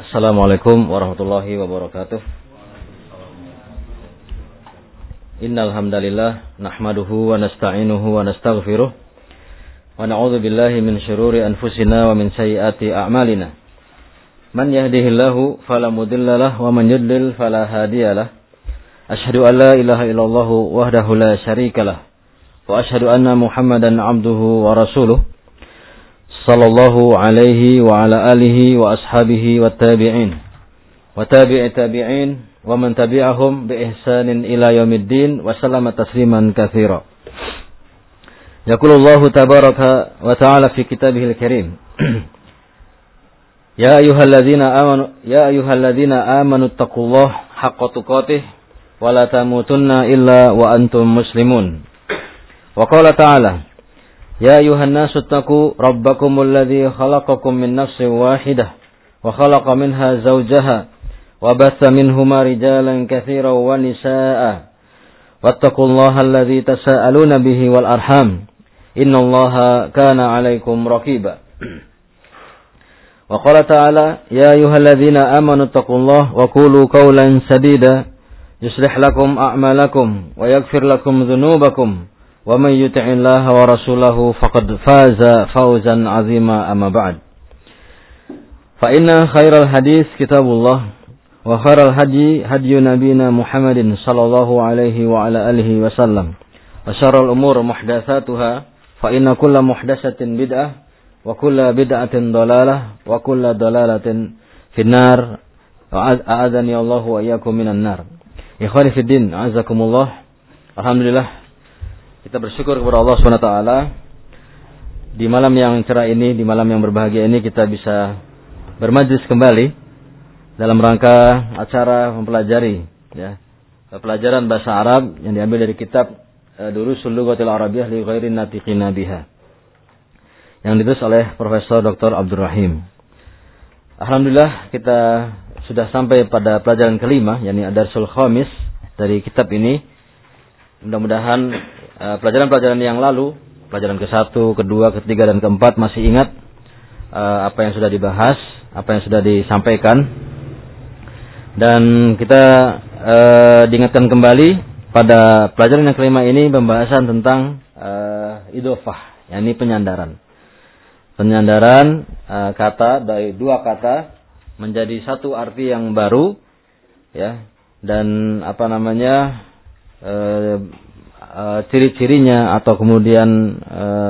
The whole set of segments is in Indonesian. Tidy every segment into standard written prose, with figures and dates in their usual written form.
Assalamualaikum warahmatullahi wabarakatuh. Innal hamdalillah nahmaduhu wa nasta'inuhu wa nastaghfiruh wa na'udzu billahi min shururi anfusina wa min sayyiati a'malina. Man yahdihillahu fala mudilla lahu wa man yudlil fala hadiyalah. Asyhadu an la ilaha illallah wahdahu la syarika lah wa asyhadu anna Muhammadan 'abduhu wa rasuluh. Sallallahu alaihi wa ala alihi wa ashabihi wa tabi'in wa tabi'i tabi'in wa man tabi'ahum bi ihsanin ila yaumiddin wa sallama tasliman katsira. Yaqulullahu tabaraka wa ta'ala fi kitabihil karim. Ya ayyuhalladzina amanu taqullaha haqqa tuqatih wa la tamutunna illa wa antum muslimun. Wa qala ta'ala Ya ayuhan nasu attaqu rabbakumul ladzi khalaqakum min nafsin wahidah wa khalaqa minha zawjaha wa batha minhuma rijalan katsiran wa nisaa'a wattaqullaha alladzi tasaaluna bihi wal arham innallaha kana 'alaikum raqiba. Wa qala ta'ala ya ayyuhalladzina amanu taqullaha wa qulu qawlan sadida yuslih lakum a'malakum wa yaghfir lakum dhunubakum wa may yuti'illaha wa rasulahu faqad faza fawzan 'azima amma ba'd. Fa inna khairal hadis kitabullah wa khairal hadi hadyu nabiyina Muhammadin sallallahu alaihi wa ala alihi wasallam wa syarrul umur muhdatsatuha fa inna kulla muhdatsatin bid'ah wa kulla bid'atin dhalalah wa kulla dhalalatin finnar wa a'adzani Allah wa iyyakum minan nar. Ikhwani fid din, azakumullah. Alhamdulillah kita bersyukur kepada Allah SWT di malam yang cerah ini, di malam yang berbahagia ini kita bisa bermajlis kembali dalam rangka acara mempelajari pelajaran bahasa Arab yang diambil dari kitab Durusul Lughatil Arabiyyah li Ghairin Natiqina Biha yang ditulis oleh Profesor Dr. Abdul Rahim. Alhamdulillah kita sudah sampai pada pelajaran kelima, yakni Ad-Darsul Khamis dari kitab ini. Mudah-mudahan pelajaran-pelajaran yang lalu, pelajaran ke-1, ke-2, ke-3 dan ke-4 masih ingat apa yang sudah dibahas, apa yang sudah disampaikan. Dan kita diingatkan kembali pada pelajaran yang kelima ini pembahasan tentang idhofah, yakni penyandaran. Penyandaran kata dari dua kata menjadi satu arti yang baru, ya. Dan ciri-cirinya atau kemudian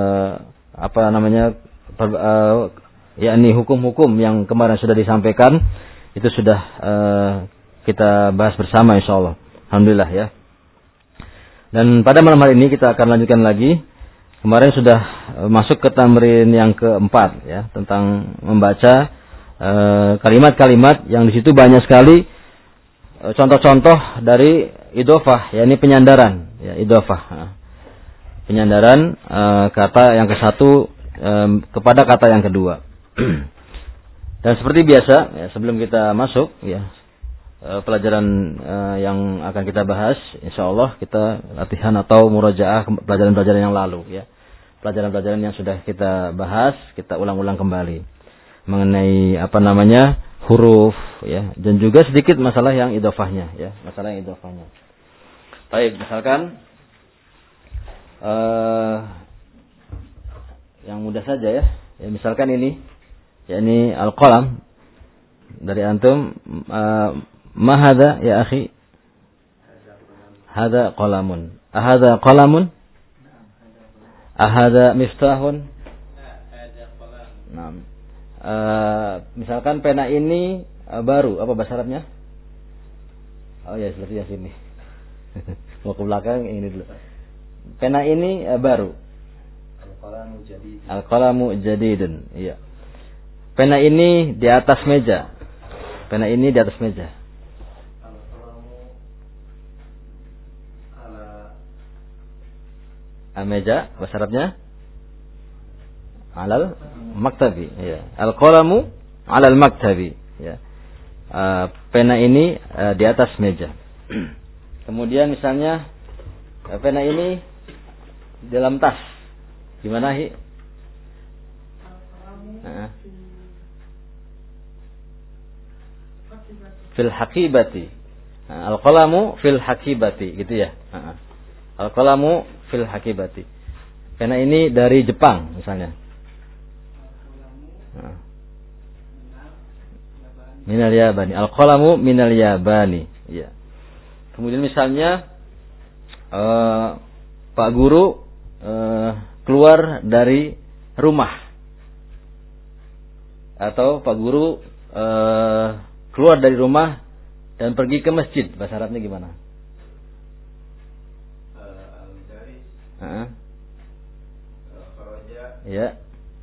yakni hukum-hukum yang kemarin sudah disampaikan itu sudah kita bahas bersama insyaallah. Alhamdulillah ya. Dan pada malam hari ini kita akan lanjutkan lagi. Kemarin sudah masuk ke tamrin yang keempat ya, tentang membaca kalimat-kalimat yang di situ banyak sekali contoh-contoh dari idhofah, yakni penyandaran, ya idhofah. Penyandaran kata yang ke-1 kepada kata yang kedua. Dan seperti biasa, ya, sebelum kita masuk ya pelajaran yang akan kita bahas, insyaallah kita latihan atau murajaah pelajaran-pelajaran yang lalu ya. Pelajaran-pelajaran yang sudah kita bahas, kita ulang-ulang kembali mengenai huruf ya, dan juga sedikit masalah yang idhofahnya ya, masalah yang idhofahnya. Baik, misalkan yang mudah saja ya. Ya misalkan ini yakni al-qalam dari antum ma hadza ya akhi? Hadza qalamun. Ahadza qalamun? Ahadza miftahun? Naam. Misalkan pena ini baru, apa bahasa Arabnya? Oh ya, seperti yang sini. Mau ke belakang ini dulu. Pena ini baru. Al-qalamu jadidun. Iya. Pena ini di atas meja. Pena ini di atas meja. Meja, bahasa Arabnya? Alal maktabi. Ya. Al-qalamu alal maktabi. Ya. Pena ini di atas meja. Kemudian misalnya pena ini dalam tas. Gimana Hi? Fil hakibati. Al-qalamu fil hakibati, gitu ya. Al-qalamu fil hakibati. Karena ini dari Jepang misalnya. Minal Yabani. Al-qalamu minal Yabani. Ya. Kemudian misalnya Pak Guru keluar dari rumah, atau Pak Guru keluar dari rumah dan pergi ke masjid, bahasa Arabnya gimana? Ya.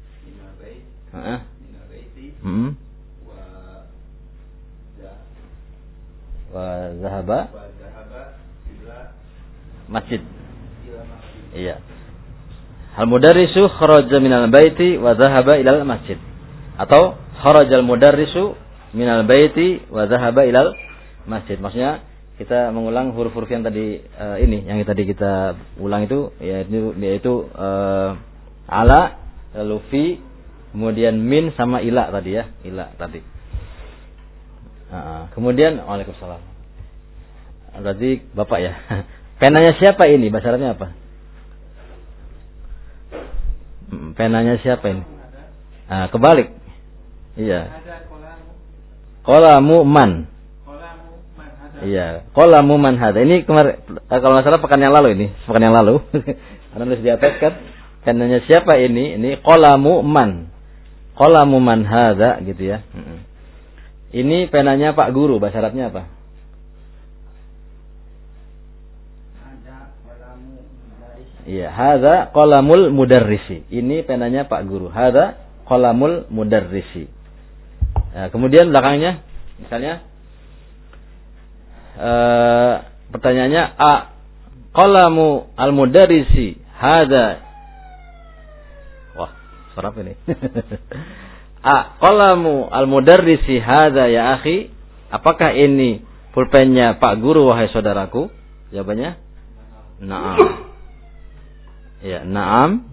Wa zahaba masjid. Iya. Al mudarrisu kharaja minal baiti wa dhahaba ilal masjid. Atau kharajal mudarrisu minal baiti wa dhahaba ilal masjid. Maksudnya kita mengulang huruf-huruf yang tadi yang tadi kita ulang itu yaitu ala, lalu fi, kemudian min sama ila tadi ya, ila tadi. Kemudian waalaikumsalam. Berarti Bapak ya. Penanya siapa ini? Bahasa Arabnya apa? Penanya siapa ini? Kebalik. Iya. Qalamu man. Iya, qalamu man hada. Ini kemarin kalau nggak salah pekan yang lalu ini, pekan yang lalu. Karena nulis di atas kan. Penanya siapa ini? Ini qalamu man. Qalamu man hada gitu ya. Ini penanya Pak Guru, bahasa Arabnya apa? Iya, hadza qalamul mudarrisi. Ini penanya Pak Guru. Hadza qalamul mudarrisi. Nah, kemudian belakangnya misalnya pertanyaannya qalamu al mudarrisi hadza. Wah, suara apa ini? Qalamu al mudarrisi hadza ya akhi. Apakah ini pulpennya Pak Guru wahai saudaraku? Jawabannya na'am. Ya, na'am.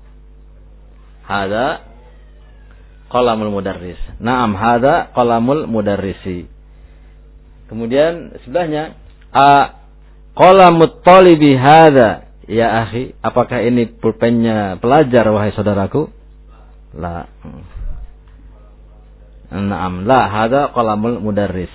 Hada qalamul mudarris. Na'am, hada qalamul mudarrisi. Kemudian sebelahnya qalamut talibi hada ya akhi. Apakah ini pulpennya pelajar wahai saudaraku? La. Na'am, la hada qalamul mudarris.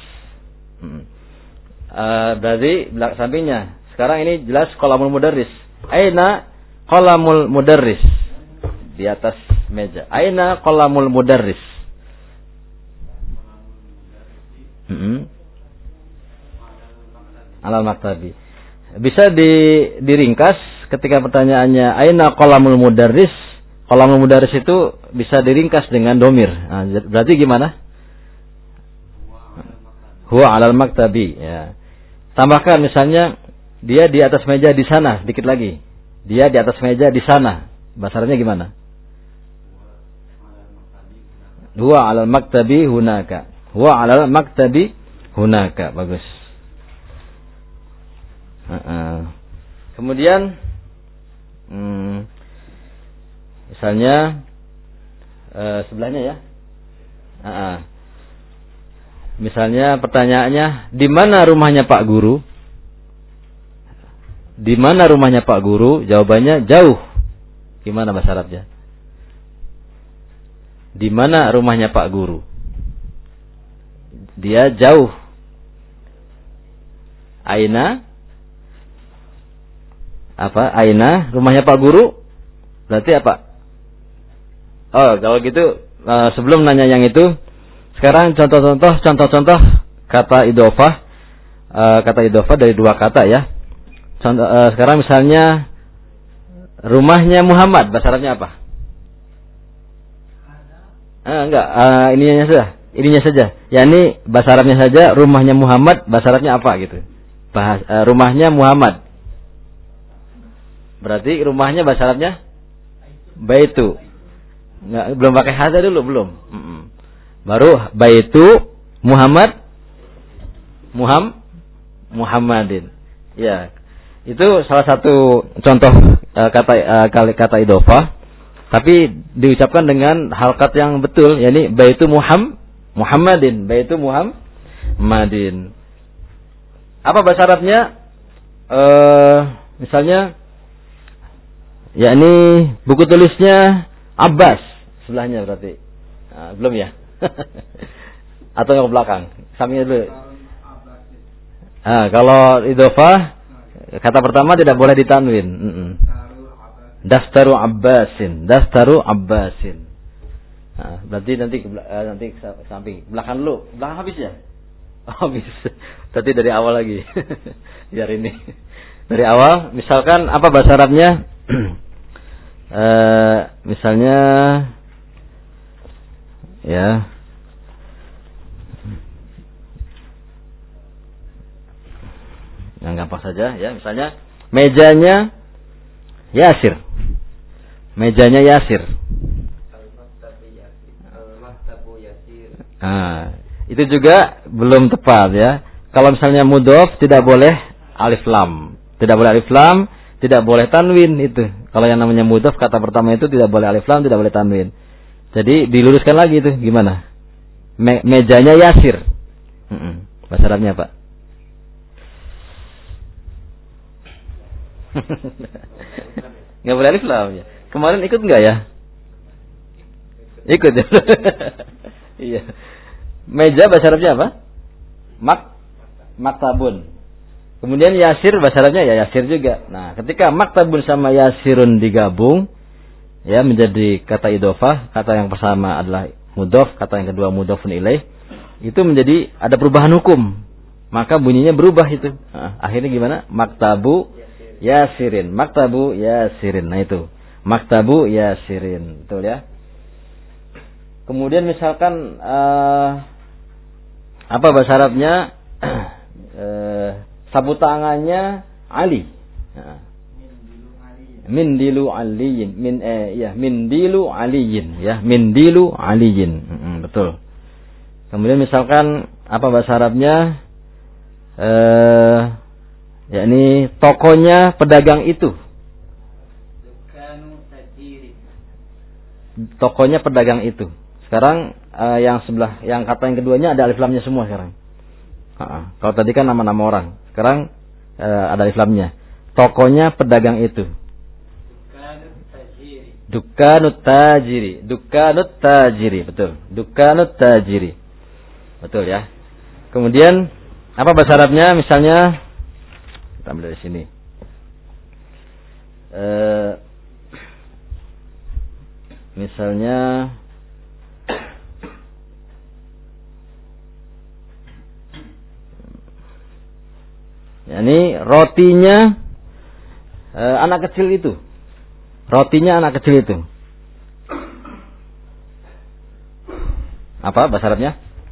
Berarti belakang sampingnya. Sekarang ini jelas qalamul mudarris. Aina qalamul mudarris, di atas meja. Aina qalamul mudarris? Alal maktabi. Bisa diringkas ketika pertanyaannya aina qalamul mudarris. Qalamul mudarris itu bisa diringkas dengan domir. Nah, berarti gimana? Huwa alal maktabi. Ya. Tambahkan misalnya dia di atas meja di sana, sedikit lagi. Dia di atas meja di sana. Bahasa Arabnya gimana? Huwa 'alal maktabi hunaka. Huwa 'alal maktabi hunaka. Bagus. Kemudian misalnya sebelahnya ya. Misalnya pertanyaannya, di mana rumahnya Pak Guru? Di mana rumahnya Pak Guru? Jawabannya jauh. Gimana bahasa Arabnya? Di mana rumahnya Pak Guru? Dia jauh. Aina? Apa? Aina rumahnya Pak Guru? Berarti apa? Oh, kalau gitu sebelum nanya yang itu, sekarang contoh-contoh kata idhofah. Kata idhofah dari dua kata ya. Contoh, sekarang misalnya rumahnya Muhammad, bahasa Arabnya apa? Enggak, ininya saja. Yani bahasa Arabnya saja, rumahnya Muhammad, bahasa Arabnya apa gitu? Rumahnya Muhammad. Berarti rumahnya bahasa Arabnya baitu. Enggak, belum pakai hada dulu, belum. Baru baitu Muhammadin. Ya. Itu salah satu contoh kata idhofah, tapi diucapkan dengan halkat yang betul, yakni baitu Muhammadin, baitu Madin. Apa bahasa Arabnya? Misalnya, yakni buku tulisnya Abbas sebelahnya berarti. Nah, belum ya? Atau yang ke belakang? Sampingnya dulu. Kalau idhofah, kata pertama tidak boleh ditanwin. Daftaru Abbasin. Nah, berarti nanti samping belakang dulu. Belakang habis ya? Habis. Berarti dari awal lagi. Biar ini. Dari awal, misalkan apa bahasa Arabnya? Misalnya ya. Yang gampang saja ya, misalnya mejanya Yasir. Mejanya Yasir. Itu juga belum tepat ya. Kalau misalnya mudhof tidak boleh alif lam. Tidak boleh alif lam, tidak boleh tanwin itu. Kalau yang namanya mudhof kata pertama itu tidak boleh alif lam, tidak boleh tanwin. Jadi diluruskan lagi itu gimana? Mejanya Yasir. Bahasa Arabnya Pak. Nggak boleh alif lam ya. Kemarin ikut nggak ya? Ikut ya. Iya. Meja bahasa Arabnya apa? Maktabun. Kemudian Yasir bahasa Arabnya ya Yasir juga. Nah, ketika maktabun sama Yasirun digabung ya menjadi kata idhofah, kata yang pertama adalah mudhof, kata yang kedua mudhofun ilaih, itu menjadi ada perubahan hukum. Maka bunyinya berubah itu. Akhirnya gimana? Maktabu Yasirin. Maktabu Yasirin. Nah itu. Maktabu Yasirin. Betul ya? Kemudian misalkan apa bahasa Arabnya? Sapu tangannya Ali. Mindilu aliyin. Mindilu aliyin ya. Mindilu aliyin. Betul. Kemudian misalkan apa bahasa Arabnya? Yakni tokonya pedagang itu. Tokonya pedagang itu. Sekarang yang sebelah, yang kata yang keduanya ada alif lamnya semua sekarang. Kalau tadi kan nama-nama orang, sekarang ada alif lamnya. Tokonya pedagang itu. Dukanut tajiri. Dukanut tajiri, betul. Dukanut tajiri, betul ya. Kemudian apa bahasa Arabnya? Misalnya kita ambil dari sini. Misalnya ini rotinya anak kecil itu. Rotinya anak kecil itu. Apa bahasa Arabnya?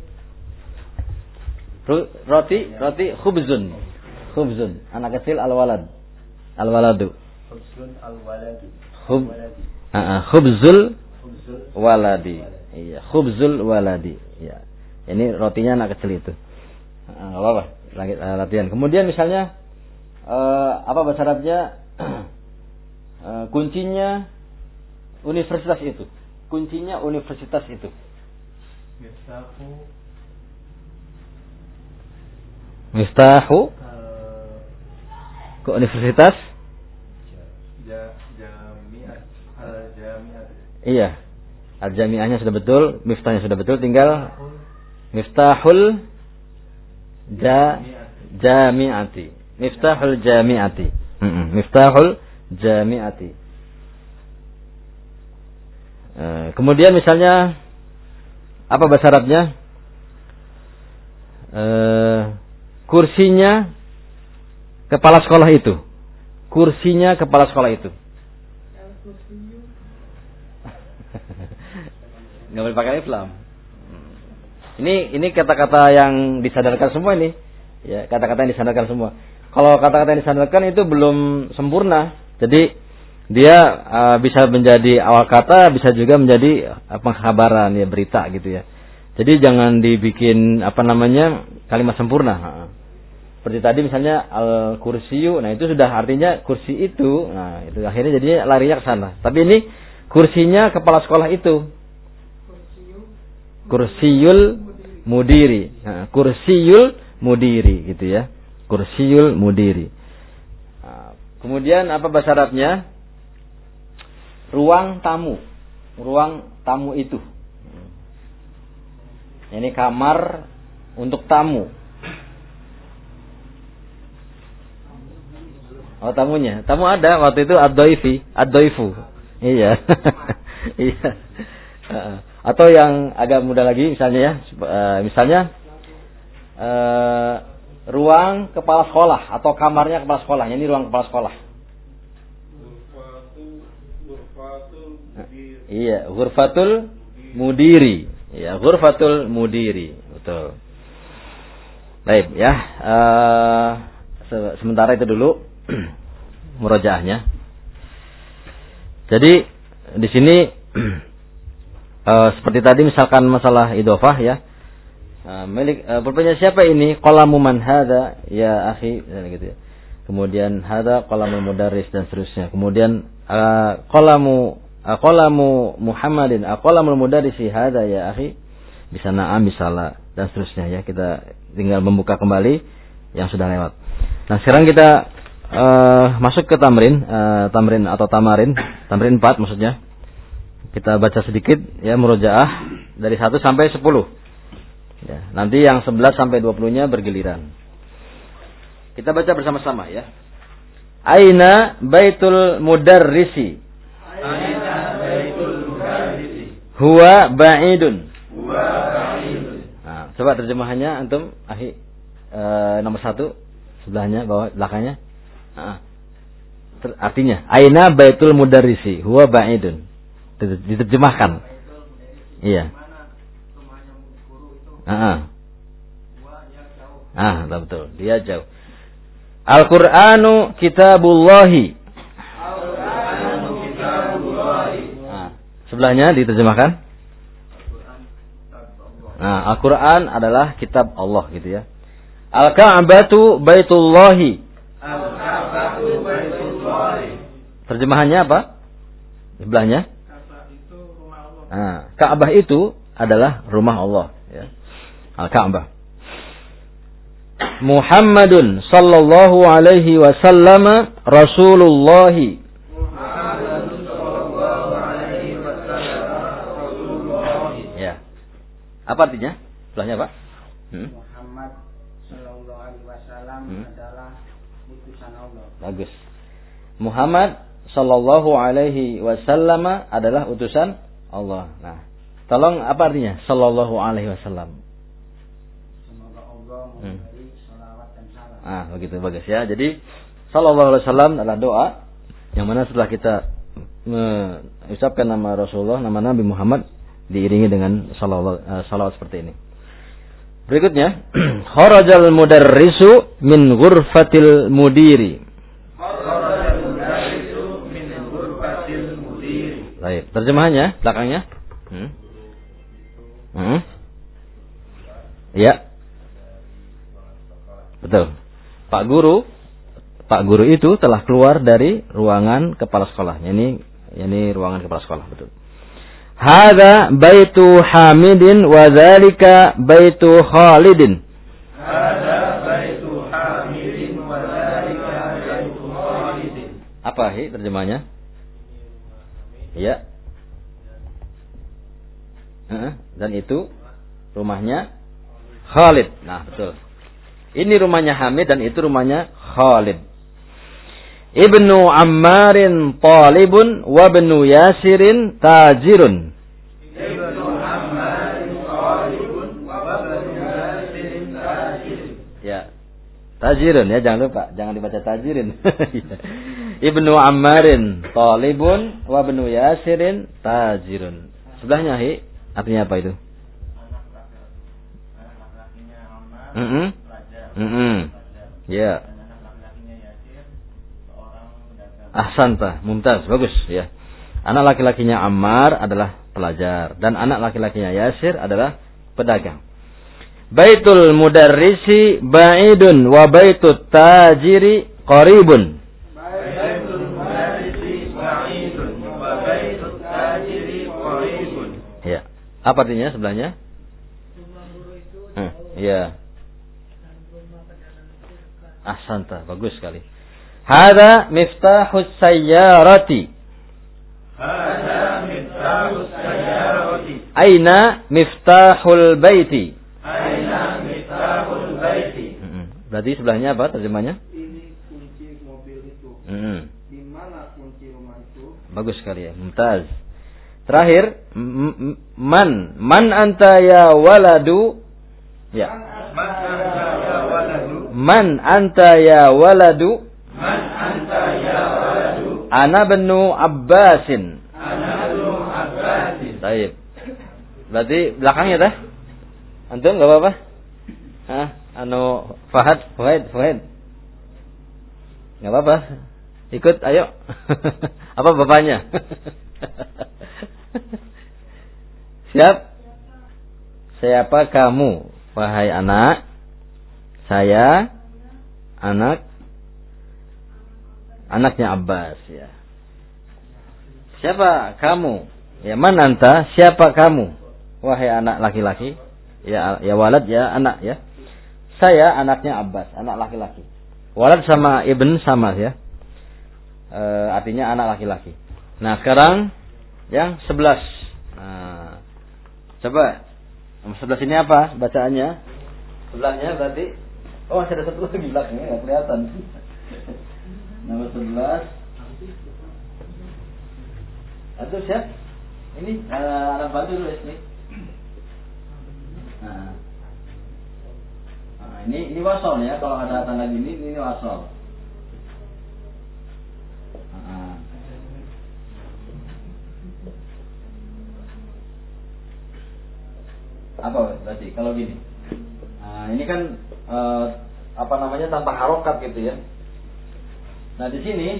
Roti khubzun. Khubzun, anak kecil al-walad. Al-waladu. Khubzun al-waladi. Khubzul waladi. Iya, khubzul waladi. Iya. Ini rotinya anak kecil itu. Apa? Latihan. Kemudian misalnya apa bahasa Arabnya? Kuncinya universitas itu. Kuncinya universitas itu. Miftahu ke universitas? Iya. Al-jami'ahnya sudah betul, miftahnya sudah betul, tinggal miftahul jami'ati. Miftahul jami'ati. Miftahul jami'ati. Kemudian misalnya apa bahasa Arabnya? Kursinya kepala sekolah itu. Kursinya kepala sekolah itu. Nggak boleh pakai alif lam. Ini kata-kata yang disadarkan semua ini. Ya, kata-kata yang disadarkan semua. Kalau kata-kata yang disadarkan itu belum sempurna. Jadi dia bisa menjadi awal kata, bisa juga menjadi pengkhabaran ya, berita gitu ya. Jadi jangan dibikin kalimat sempurna. Seperti tadi misalnya al-kursiyu, nah itu sudah artinya kursi itu. Nah, itu akhirnya jadinya larinya ke sana. Tapi ini kursinya kepala sekolah itu. Kursiyul mudiri. Nah, kursiyul mudiri gitu ya. Kursiyul mudiri. Nah, kemudian apa bahasa Arabnya? Ruang tamu. Ruang tamu itu. Ini kamar untuk tamu. Oh, tamunya. Tamu ada waktu itu ad-dhaifu. Iya. Iya. Atau yang agak mudah lagi misalnya ya, misalnya ruang kepala sekolah atau kamarnya kepala sekolah. Ini ruang kepala sekolah. Iya, ghurfatul mudiri. Iya, ghurfatul mudiri. Betul. Baik ya. Sementara itu dulu murojaahnya. Jadi di sini seperti tadi misalkan masalah idhofah ya. Pulpennya siapa ini? Qalamu man hadza ya akhi gitu ya. Kemudian hadza qalamul mudarris dan seterusnya. Kemudian qalamu Muhammadin qalamul mudarrisi hadza ya akhi. Bisa na'am bisa la dan seterusnya ya. Kita tinggal membuka kembali yang sudah lewat. Nah, sekarang kita masuk ke tamrin atau tamarin 4 maksudnya. Kita baca sedikit ya murojaah dari 1 sampai 10. Ya, nanti yang 11 sampai 20-nya bergiliran. Kita baca bersama-sama ya. Aina baitul mudarrisi. Huwa ba'idun. Nah, coba terjemahannya antum akhi nomor 1 sebelahnya belakangnya. Artinya aina baitul mudarrisi huwa ba'idun. Diterjemahkan. Iya. Betul. Dia jauh. Al-Qur'anu kitabullahi. Sebelahnya diterjemahkan. Al-Qur'an adalah kitab Allah gitu ya. Al-Ka'batu baitullahi. Terjemahannya apa? Sebelahnya. Ka'bah itu adalah rumah Allah ya. Al-Ka'bah. Muhammadun sallallahu alaihi wasallam Rasulullah. Ya. Apa artinya? Sebelahnya apa? Muhammad sallallahu alaihi wasallam adalah utusan Allah. Bagus. Muhammad sallallahu alaihi wasallam adalah utusan Allah. Nah, tolong apa artinya? Sallallahu alaihi wasallam. Semoga Allah memberi salawat dan salam. Begitu bagus ya. Jadi sallallahu alaihi wasallam adalah doa yang mana setelah kita mengucapkan nama Rasulullah, nama Nabi Muhammad diiringi dengan salawat seperti ini. Berikutnya, kharajal mudarrisu min ghurfatil mudiri. Baik, terjemahannya belakangnya. Ya. Betul. Pak guru itu telah keluar dari ruangan kepala sekolah. Ini ruangan kepala sekolah, betul. Hadza baitu Hamidin wa dzalika baitu Khalidin. Apa terjemahnya? Ya. Dan itu rumahnya Khalid. Nah, betul. Ini rumahnya Hamid dan itu rumahnya Khalid. Ibnu Ammarin talibun wa ibnu Yasirin tajirun. Ibnu Ammarin talibun wa ibnu Yasirin tajirun. Ya. Tajirun ya, jangan lupa, jangan dibaca tajirin. Ibnu Ammarin talibun wa ibnu Yasirin tajirun. Sebelahnya artinya apa itu? Ya. Ahsanta, mumtaz, bagus ya. Anak laki-lakinya Ammar adalah pelajar dan anak laki-lakinya Yasir adalah pedagang. Baitul mudarrisi ba'idun wa baitut tajiri qaribun. Baitul mudarrisi ba'idun wa baitut tajiri qaribun. Ya. Apa artinya sebelahnya? Rumah guru itu Ya. Ahsanta, bagus sekali. Hada miftahus sayyarati. Hada miftahus sayyarati. Aina miftahul baiti. Aina miftahul baiti. Berarti sebelahnya apa terjemahnya? Ini kunci mobil itu. Di mana kunci rumah itu? Bagus sekali ya, mumtaz. Terakhir, man anta ya waladu. Ya. Man anta ya waladu. Man anta ya waladu. Ana bnu Abbasin. Ana bnu Abbasin. Baik. Berarti belakangnya teh? Antum enggak apa-apa? Hah? Fuad. Enggak apa-apa. Ikut, ayo. Apa bapaknya? Siap? Siapa kamu, wahai anak? Saya anaknya Abbas ya. Siapa kamu? Ya, man anta? Siapa kamu? Wahai anak laki-laki. Ya walad ya anak ya. Saya anaknya Abbas, anak laki-laki. Walad sama ibn sama ya. Artinya anak laki-laki. Nah, sekarang yang 11. Nah, coba nomor 11 ini apa bacaannya? Sebelahnya berarti masih ada satu lagi di belakangnya, nggak kelihatan. Nomor 11. Atau siap? Ini anak bantu dulu ini. Nah, ini wasol ya. Kalau ada tanda gini, ini wasol. Apa berarti kalau gini? Nah, ini kan tanpa harokat gitu ya. Nah di sini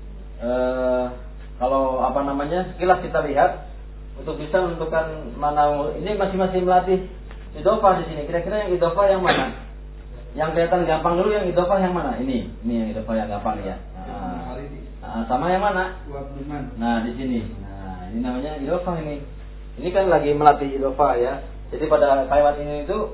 kalau sekilas kita lihat untuk bisa menentukan mana ini masing-masing melatih idhofah di sini. Kira-kira yang idhofah yang mana? Yang kelihatan gampang dulu, yang idhofah yang mana? Ini yang idhofah yang gampang ya. Sama yang mana? Nah di sini. Nah ini namanya idhofah ini. Ini kan lagi melatih idhofah ya. Jadi pada kalimat ini itu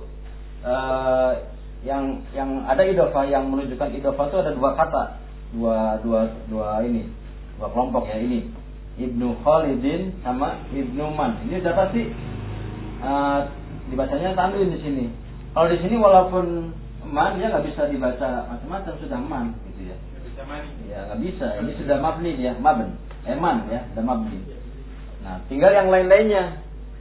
yang ada idhofah, yang menunjukkan idhofah itu ada dua kata, dua kelompok ya ini. Ibnu Khalidin sama Ibnu Man. Ini udah pasti dibacanya tanwin di sini. Kalau di sini walaupun man ya nggak bisa dibaca macam-macam, sudah man gitu ya. Ya nggak bisa. Ini sudah mabni ya, man ya, sudah mabni. Nah tinggal yang lain-lainnya.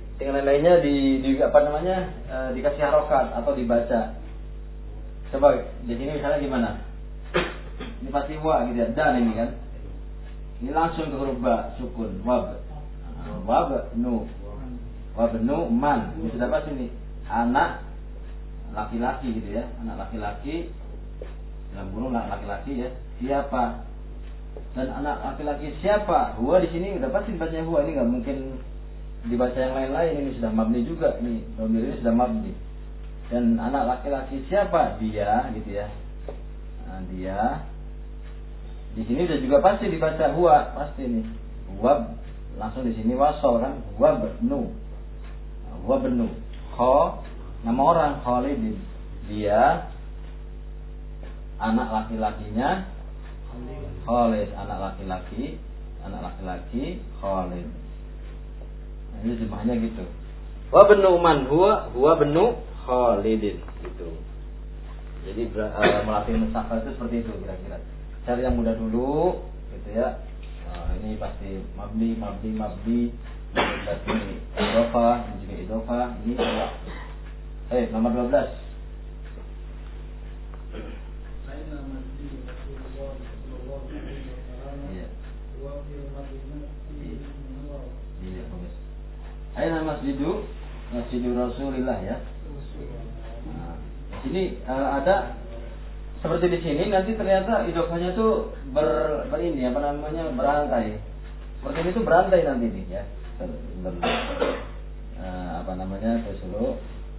Dikasih harokat atau dibaca. Coba di sini misalnya gimana? Ini pasti wa gitu ya, dan ini kan. Ini langsung ke huruf ba, sukun, wabnu man. Ini sudah pasti nih, anak laki-laki gitu ya, anak laki-laki dalam kurung laki-laki ya. Siapa? Dan anak laki-laki siapa? Huwa di sini udah pasti dibacanya huwa, ini nggak mungkin dibaca yang lain-lain. Ini sudah mabni juga, ini domir ini sudah mabni. Dan anak laki-laki siapa? Dia gitu ya. Nah, dia di sini udah juga pasti dibaca huwa, pasti nih. Huwa langsung di sini wasol kan, huwa benu. Kho nama orang Khalidin. Dia anak laki-lakinya Khalid, anak laki-laki Khalid. Nah, ini jumlahnya gitu. Wa benu man huwa benu Khalidin gitu. Jadi melatih musafah itu seperti itu kira-kira. Cari yang mudah dulu gitu ya. Ini pasti mabni. Berarti idhofah, juga idhofah. Ini nomor 12. Aina masjidu Rasulillah ya. Nah, di sini ada seperti di sini, nanti ternyata idhofahnya tuh berantai. Seperti ini tuh berantai nanti nih ya. Terus dulu.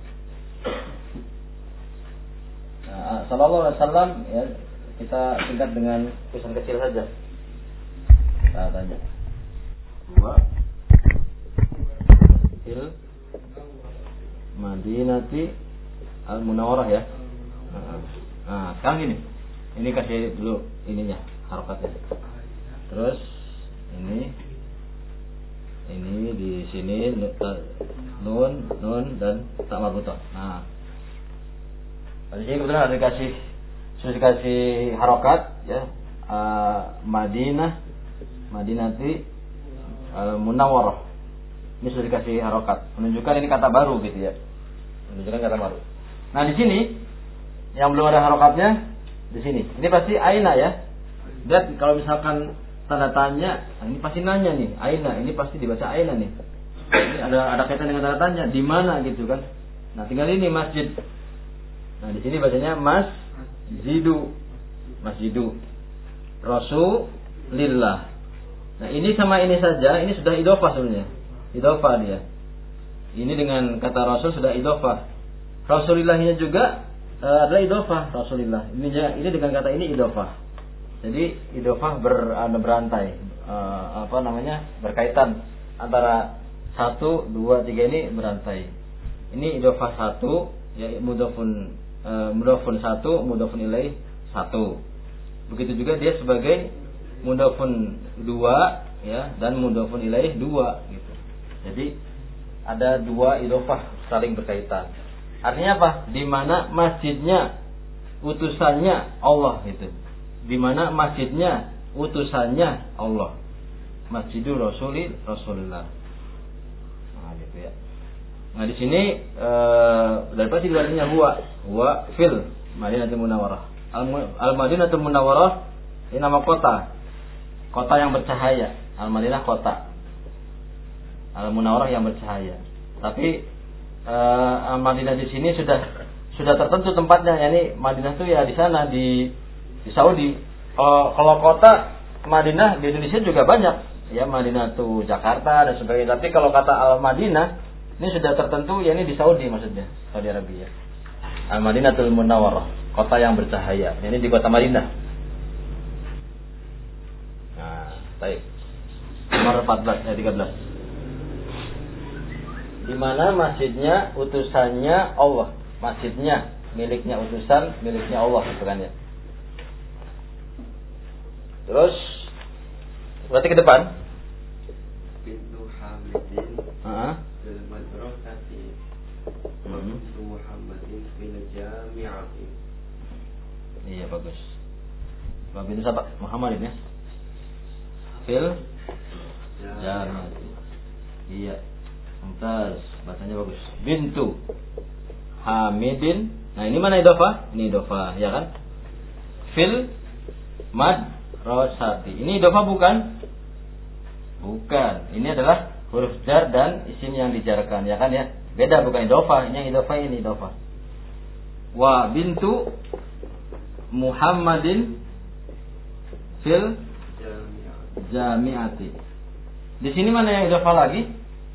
Sallallahu alaihi wasallam ya, kita singkat dengan tulisan kecil saja. Kita tanya. Madinati Al-Munawwarah ya. Nah, sekarang gini. Ini kasih dulu ininya, harokatnya. Terus ini di sini nun dan tak marbutah. Nah, di sini kebetulan ada sudah dikasih harokat ya. Madinati Munawwarah. Ini sudah dikasih harokat, menunjukkan ini kata baru gitu ya. Menunjukkan kata baru. Nah, di sini yang belum ada harokatnya di sini. Ini pasti aina ya. Lihat kalau misalkan tanda tanya, ini pasti nanya nih, aina, ini pasti dibaca aina nih. Ini ada kaitan dengan tanda tanya, di mana gitu kan. Nah, tinggal ini masjid. Nah, di sini bacanya masjidu. Rasulillah. Nah, ini sama ini saja, ini sudah idhofah sebenarnya. Idhofah dia. Ini dengan kata Rasul sudah idhofah. Rasulillahnya juga adalah idhofah Rasulillah. Ini dengan kata ini idhofah. Jadi idhofah berantai, berkaitan antara 1, 2, 3 ini berantai. Ini idhofah 1, ya mudhofun 1, mudhofun ilaih 1. Begitu juga dia sebagai mudhofun 2 ya dan mudhofun ilaih 2 gitu. Jadi ada 2 idhofah saling berkaitan. Artinya apa? Di mana masjidnya utusannya Allah gitu. Di mana masjidnya utusannya Allah. Masjidul Rasulillah. Nah, gitu ya. Nah, di sini daripada artinya huwa fil Madinatul Munawwarah. Al-Madinatul Munawwarah ini nama kota. Kota yang bercahaya. Al-Madinah kota. Al-Munawwarah yang bercahaya. Tapi Madinah di sini sudah tertentu tempatnya, yakni Madinah itu ya di sana di Saudi. Kalau kota Madinah di Indonesia juga banyak, ya Madinah itu Jakarta dan sebagainya. Tapi kalau kata Al-Madinah ini sudah tertentu, yakni di Saudi maksudnya, Saudi Arabia. Al-Madinatul Munawwarah, kota yang bercahaya. Ini di kota Madinah. Nah, baik. Nomor 14 13. Di mana masjidnya utusannya Allah, masjidnya miliknya utusan, miliknya Allah gitu kan ya. Terus berarti ke depan Bintu Hamidin fil madrasati wa bintu Muhammadin fil jami'ati. Iya bagus. Wa bintu siapa? Muhammadin ya. Fil jami'ati. Iya. Mumtaz, bacanya bagus. Bintu Hamidin. Nah, ini mana idhofah? Ini idhofah, ya kan? Fil madrasati. Ini idhofah bukan? Bukan. Ini adalah huruf jar dan isim yang dijarkan, ya kan ya? Beda, bukan idhofah. Ini yang idhofah, ini idhofah. Wa bintu Muhammadin fil jami'ati. Di sini mana yang idhofah lagi?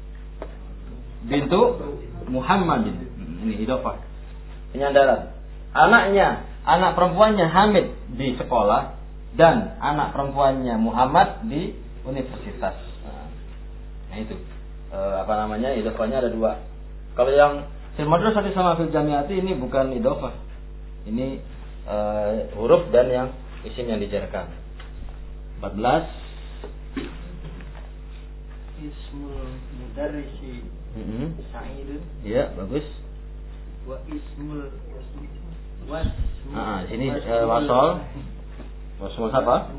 Bintu Muhammadin. Ini idhofah. Penyandaran. Anak perempuannya Hamid di sekolah dan anak perempuannya Muhammad di universitas. Nah itu. Idhofahnya ada 2. Kalau yang fil madrasati sama fil jami'ati ini bukan idhofah. Ini huruf dan yang isim yang dijarkan. 14. Ismul mudarrisi Sa'idun. Iya, bagus. Wa ismul sini wasol. Wasol apa?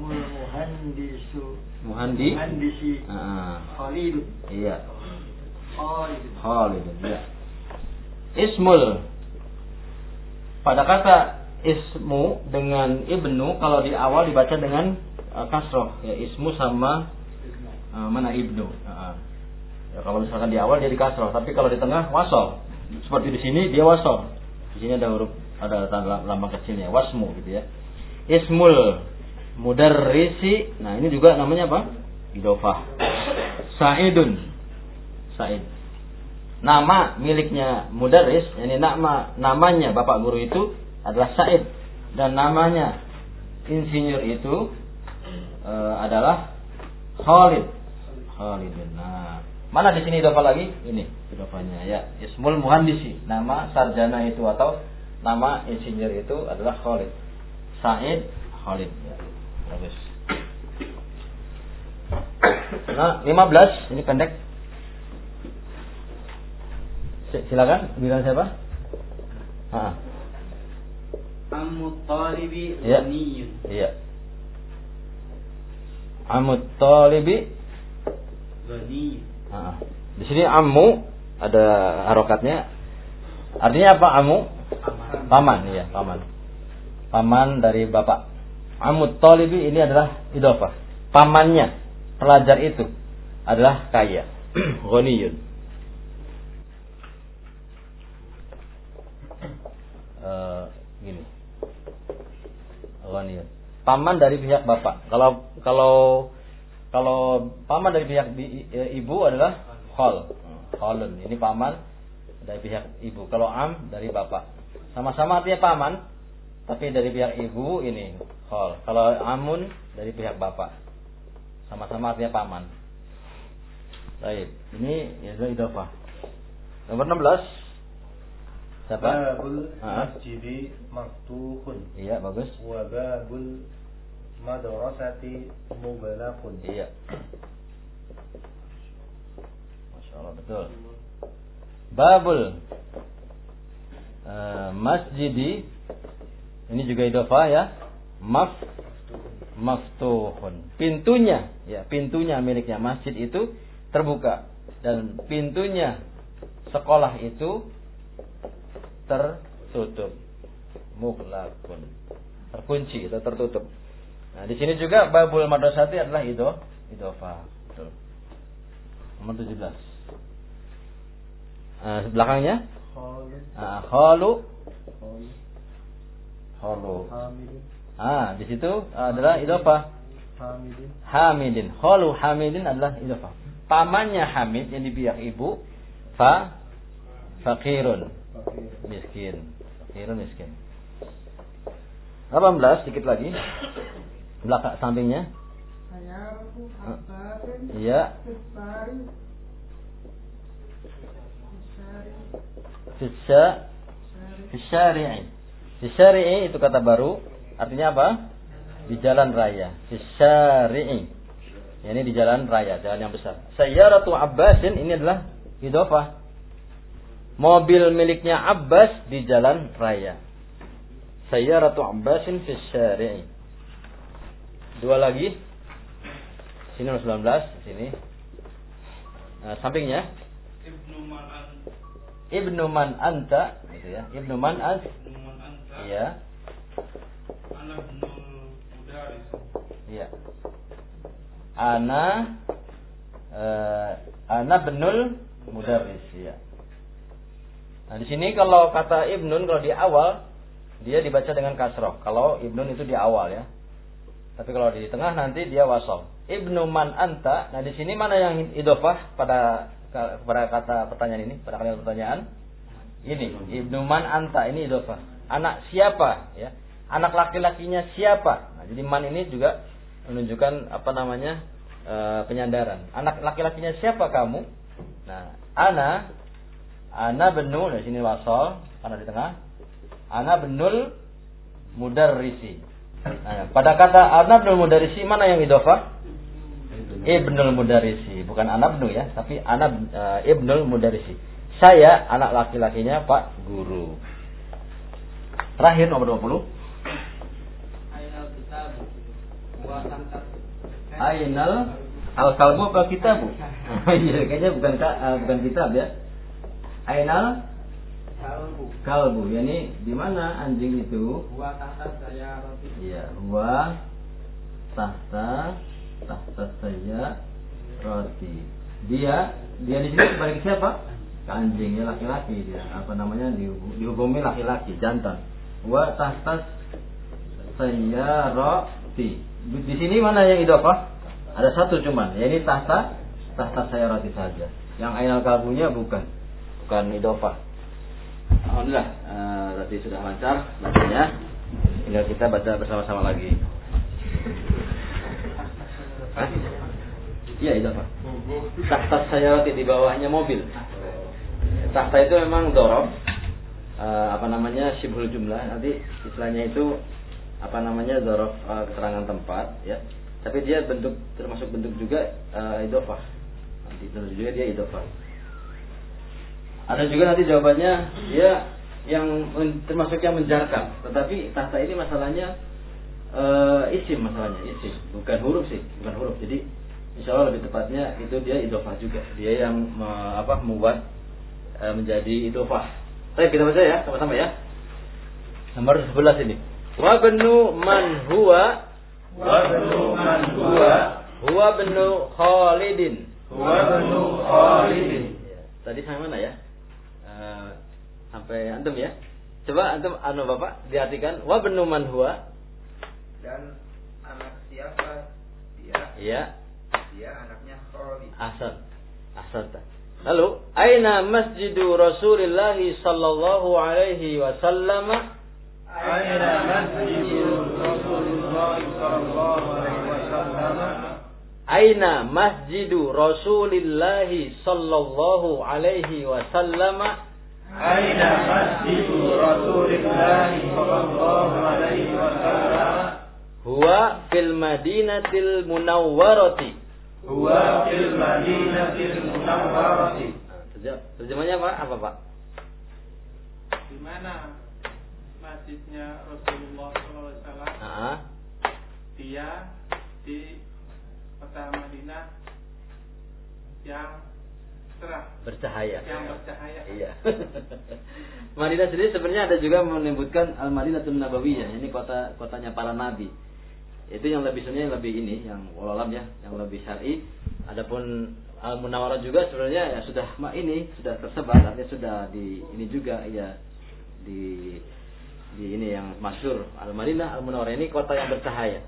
Muhandisi. Khalid. Iya. Khalid. Iya. Ismul. Pada kata ismu dengan ibnu kalau di awal dibaca dengan kasroh, ya ismu sama mana ibnu. Ya, kalau misalkan di awal dia di kasroh, tapi kalau di tengah wasol. Seperti di sini dia wasol. Di sini ada huruf, ada tanda lambang kecilnya, wasmu gitu ya. Ismul mudarrisi. Nah, ini juga namanya apa? Idhofah. Sa'idun. Sa'id. Nama miliknya mudarris, yani namanya bapak guru itu adalah Sa'id dan namanya insinyur itu adalah Khalid. Khalidun. Nah, Mana di sini idhofah lagi? Ini idhofahnya ya. Ismul muhandisi, nama sarjana itu atau nama insinyur itu adalah Khalid. Said Khalid. Ya. Bagus. Nah, 15 ini pendek. Silakan, bilang siapa? Amut talibi ya. ghaniyun. Iya. Amut talibi Ghaniyun. Di sini ammu ada harokatnya. Artinya apa ammu? Paman, iya, paman. Paman dari bapak. Amut talibi ini adalah idhofah. Pamannya pelajar itu adalah kaya. Ghaniyun. Gini. Ghaniyun. Paman dari pihak bapak. Kalau paman dari pihak ibu adalah khalun. Ini paman dari pihak ibu. Kalau am dari bapak. Sama-sama artinya paman, tapi dari pihak ibu ini khal. Kalau amun dari pihak bapak. Sama-sama artinya paman. Baik, ini ya idhofah. Nomor 16. Siapa? Babul masjidi maftuhun. Iya, bagus. Wa babul madrasati mughlaqun. Iya. Masya Allah, betul. Babul masjidi ini juga idhofah ya. Maftuhun. Pintunya, ya, pintunya miliknya masjid itu terbuka dan pintunya sekolah itu tertutup. Mughlaqun. Terkunci atau tertutup. Nah, di sini juga babul madrasati adalah idhofah. Betul. Nomor 17. Belakangnya khalu. Di situ adalah idhofah. Hamidin. Khalu Hamidin adalah idhofah. Pamannya Hamid yang di pihak ibu fakirun. Miskin. Fakirun miskin. 18 sedikit lagi. Belakang sampingnya. Iya. Fisyari'i itu kata baru. Artinya apa? Di jalan raya. Fisyari'i. Ini di jalan raya, jalan yang besar. Sayyaratu Abbasin ini adalah idhofah. Mobil miliknya Abbas di jalan raya. Sayyaratu Abbasin fisyari'i. Dua lagi. Sini nomor 19, sini. Sampingnya. Ibnu man anta, gitu ya. Ibnu man anta. Iya. Iya. Ana benul mudarris, ya. Nah, di sini kalau kata ibnun kalau di awal dia dibaca dengan kasroh. Kalau ibnun itu di awal ya. Tapi kalau di tengah nanti dia wasol. Ibnu man anta. Nah, di sini mana yang idhofah pada kata pertanyaan ini, pada kalimat pertanyaan? Ini, ibnu man anta ini idhofah. Anak siapa ya? Anak laki-lakinya siapa? Nah, jadi man ini juga menunjukkan penyandaran. Anak laki-lakinya siapa kamu? Nah, ana benul, di sini wasol karena di tengah. Ana benul mudarrisi. Nah, pada kata ana benul mudarrisi mana yang idhofah? Ibnul mudarrisi, bukan ana benu ya, tapi ana ibnul mudarrisi. Saya anak laki-lakinya Pak Guru. Terakhir nomor 20. Ainal al-kalbu apa kitabu? Iya, kayaknya bukan kitab ya. Ainal kalbu, yakni di mana anjing itu? Huwa tahta saya roti. Iya, huwa tahta saya roti. Dia di sini balik siapa? Ke anjing ya, laki-laki dia. Dihukumi laki-laki, jantan. Huwa tahta saya roti. Di sini mana yang idhofah? Ada satu cuman, yakni tahta saya roti saja. Yang ainal kalbunya bukan idhofah. Alhamdulillah, berarti sudah lancar bacanya. Tinggal kita baca bersama-sama lagi. Iya, idhofah. Tahta sayarati, di bawahnya mobil. Tahta itu memang dzaraf, syibhul jumlah. Nanti istilahnya itu dzaraf, keterangan tempat, ya. Tapi dia termasuk bentuk juga idhofah. Nanti terus juga dia idhofah. Ada juga nanti jawabannya dia yang termasuk yang menjarkam. Tetapi tahta ini masalahnya isim, isim, bukan huruf. Jadi insya Allah lebih tepatnya itu dia idhofah juga. Dia yang membuat menjadi idhofah. Baik, kita baca ya sama-sama ya. Nomor 11 ini. Wa benu man huwa huwa benu Khalidin. Tadi sampai mana ya? Sampai antum ya. Coba antum Bapak diartikan wa benu man huwa. Dan anak siapa dia? Iya. Dia anaknya Khalid. Ahsan. Lalu aina masjidu Rasulillah sallallahu alaihi wasallam? Aina masjidu Rasulullah sallallahu alaihi wasallam? Aina masjidu Rasulillah sallallahu alaihi wasallam? Aina masjidu Rasulillah sallallahu alaihi wasallam? Huwa fil Madinatil Munawwarati. Huwa fil Madinatil Munawwarati. Terjemahnya apa Pak? Di mana masjidnya Rasulullah SAW? Dia di kota Madinah yang cerah, bercahaya. Yang bercahaya. Iya. Madinah sendiri sebenarnya ada juga menyebutkan Al-Madinatul Nabawiyah, ini kotanya para nabi. Itu yang lebih sebenarnya lebih ini, yang walalam ya, yang lebih syar'i. Adapun Al-Munawwarah juga sebenarnya ya sudah tersebar, artinya sudah di ini juga ya di ini yang masyhur Al-Madinah Al-Munawwarah, ini kota yang bercahaya.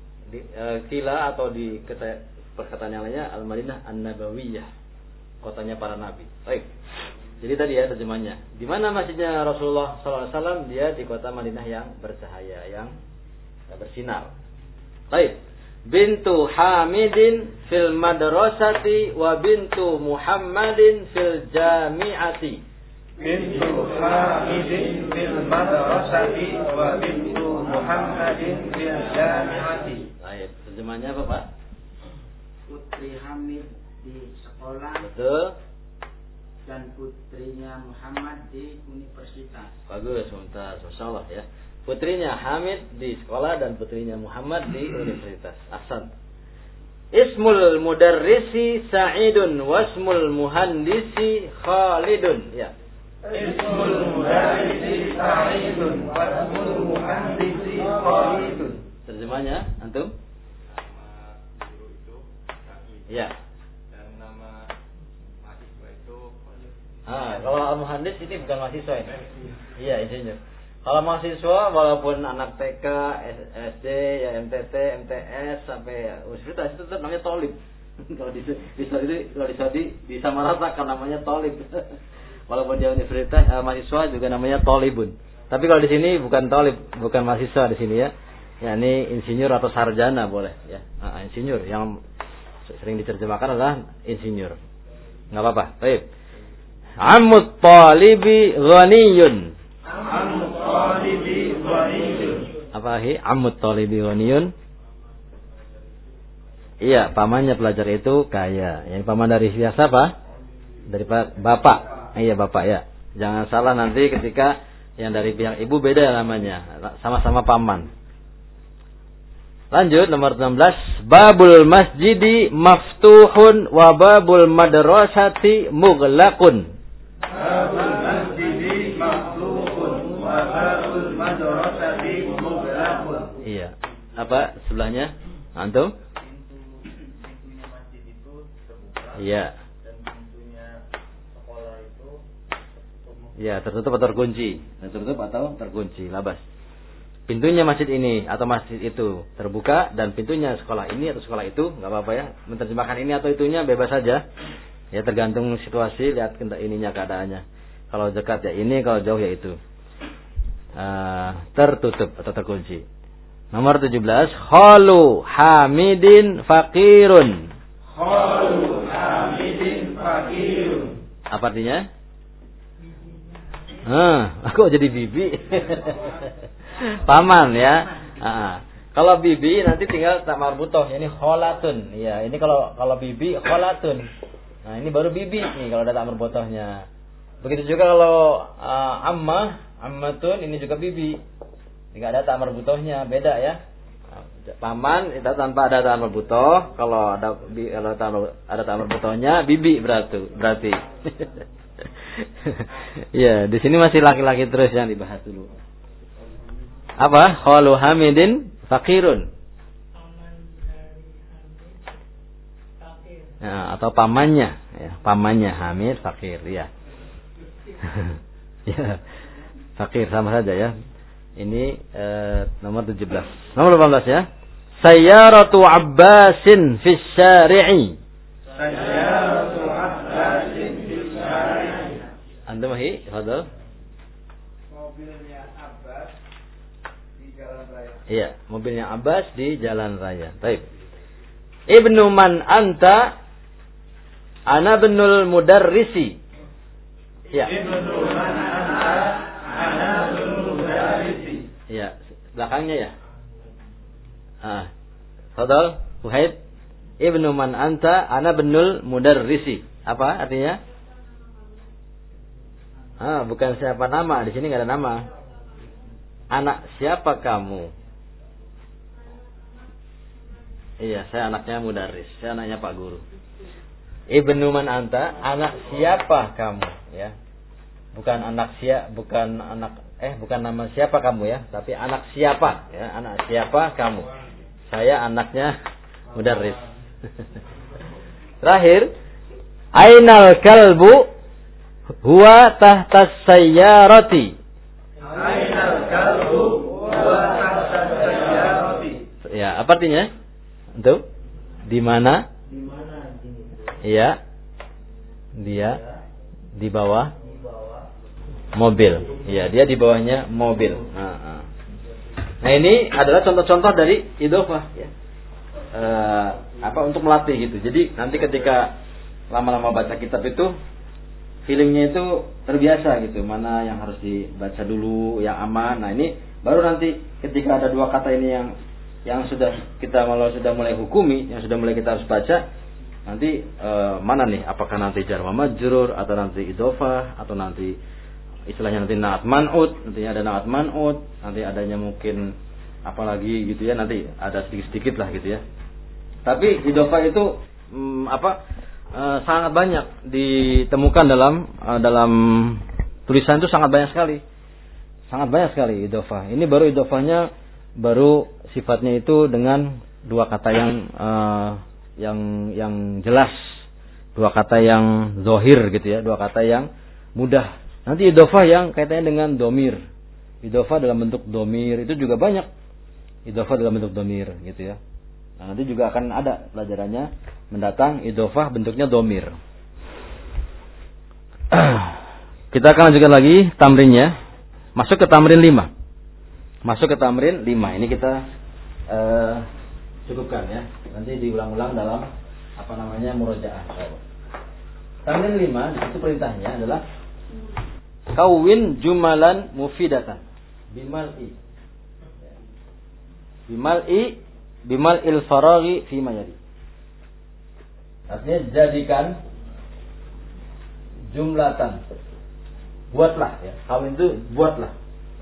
Kila atau di perkataan yang lainnya Al-Madinah An-Nabawiyah, kotanya para nabi. Baik. Jadi tadi ya terjemahnya. Di mana masjidnya Rasulullah SAW? Dia di kota Madinah yang bercahaya, yang bersinar. Baik. Bintu Hamidin fil madrasati wa bintu Muhammadin fil jami'ati. Bintu Hamidin fil madrasati wa bintu Muhammadin fil jami'ati. Baik, terjemahnya apa Pak? Putri Hamid di sekolah. Betul. Dan putrinya Muhammad di universitas. Bagus, mantap, masyaallah ya. Putrinya Hamid di sekolah dan putrinya Muhammad di universitas. Ahsan. Ismul mudarrisi Sa'idun wasmul muhandisi Khalidun. Ya. Ismul mudarrisi Sa'idun wasmul muhandisi Khalidun. Terjemahnya antum? Nama guru itu Sa'id. Ya. Dan nama mahasiswa itu Khalid. Kalau al-muhandis ini bukan mahasiswa ini. Iya, insinyur. Kalau mahasiswa walaupun anak TK, SD, ya MTT, MTS sampai universitas itu tetap namanya tolib. Kalau disamaratakan namanya tolib. Walaupun dia universitas, mahasiswa juga namanya tolibun. Tapi kalau di sini bukan tolib, bukan mahasiswa di sini ya. Ya ini insinyur atau sarjana boleh ya. Insinyur yang sering diterjemahkan adalah insinyur. Enggak apa-apa. Baik. Ammut talibi ghaniyun. Apa hi? Ammut talibi ghaniyun. Iya, pamannya pelajar itu kaya. Yang paman dari siapa? Dari bapak. Iya, bapak ya. Jangan salah nanti ketika yang dari pihak ibu beda namanya. Sama-sama paman. Lanjut nomor 16. Babul masjidi maftuhun wa babul madrasati mughlaqun. Babul masjidi maftuhun wa babul madrasati mughlaqun. Iya. Apa sebelahnya? Antum? Pintunya masjid itu terbuka. Iya. Dan pintunya sekolah itu tertutup. Iya, tertutup atau terkunci. Tertutup atau terkunci. Labas. Pintunya masjid ini atau masjid itu terbuka dan pintunya sekolah ini atau sekolah itu, nggak apa-apa ya. Menerjemahkan ini atau itunya bebas saja. Ya tergantung situasi, lihat ininya keadaannya. Kalau dekat ya ini, kalau jauh ya itu. Tertutup atau terkunci. Nomor 17, khalu Hamidin fakirun. Qalu hamidin fakirun. Apa artinya? Aku jadi bibi. Paman ya. Kalau bibi nanti tinggal tak marbutoh, ini kholatun. Ya, ini kalau bibi kholatun. Nah, ini baru bibi nih kalau ada tak marbutohnya. Begitu juga kalau ammatun, ini juga bibi. Jika ada tak marbutohnya, beda ya. Paman itu tanpa ada tak marbutoh, kalau ada tak marbutohnya bibi berarti. Ya, di sini masih laki-laki terus yang dibahas dulu. Apa? Khalu hamidin fakirun. Ya, atau pamannya, ya, pamannya Hamid fakir, ya. Ya. Fakir sama saja ya. Ini nomor 17. Nomor 18 ya. Sayyaratu Abbasin fis syari'i. Sayyaratu Abbasin fis syari'i. Antum hi, fadhal. Mobilnya Abbas di jalan raya. Iya, mobilnya Abbas di jalan raya. Baik. Ibnu man anta? Ana ibnul mudarrisi. Ya. Ibnu man anta? Ana ibnul mudarrisi. Ya, belakangnya ya. Fadhal, Fuhaid. Ibnu man anta? Ana ibnul mudarrisi. Apa artinya? Bukan siapa nama, di sini enggak ada nama. Anak siapa kamu? Iya, saya anaknya mudarris, saya anaknya Pak Guru. Ibnu man anta, anak siapa kamu, ya. Bukan nama siapa kamu ya, tapi anak siapa, ya, anak siapa kamu. Saya anaknya mudarris. Terakhir, ainal kalbu huwa tahtas sayyarati. Ainal kalbu huwa tahtas sayyarati. Ya, apa artinya? Untuk di mana? Iya. Dia di bawah mobil. Iya, dia di bawahnya mobil. Nah, ini adalah contoh-contoh dari idhofah ya. Untuk melatih gitu. Jadi nanti ketika lama-lama baca kitab itu feelingnya itu terbiasa gitu, mana yang harus dibaca dulu, yang aman. Nah, ini baru nanti ketika ada dua kata ini yang sudah kita sudah mulai hukumi, yang sudah mulai kita harus baca, nanti mana nih? Apakah nanti jar wa majrur atau nanti idhofah atau nanti istilahnya nanti na'at man'ut, nanti ada na'at man'ut, nanti adanya mungkin apalagi gitu ya, nanti ada sedikit-sedikit lah gitu ya. Tapi idhofah itu sangat banyak ditemukan dalam tulisan itu, sangat banyak sekali idhofah. Ini baru idhofahnya sifatnya itu dengan dua kata yang jelas, dua kata yang zohir gitu ya, dua kata yang mudah. Nanti idhofah yang kaitannya dengan domir, idhofah dalam bentuk domir itu juga banyak, idhofah dalam bentuk domir gitu ya. Nah, nanti juga akan ada pelajarannya mendatang, idhofah bentuknya domir. Kita akan lanjutkan lagi tamrinnya. Masuk ke tamrin 5. Ini kita cukupkan ya. Nanti diulang-ulang dalam murojaah. Tamrin 5 di situ perintahnya adalah kawin jumalan mufidatan bimal'il faraghi fi ma yali. Artinya jadikan jumlatan, buatlah ya, kawin itu buatlah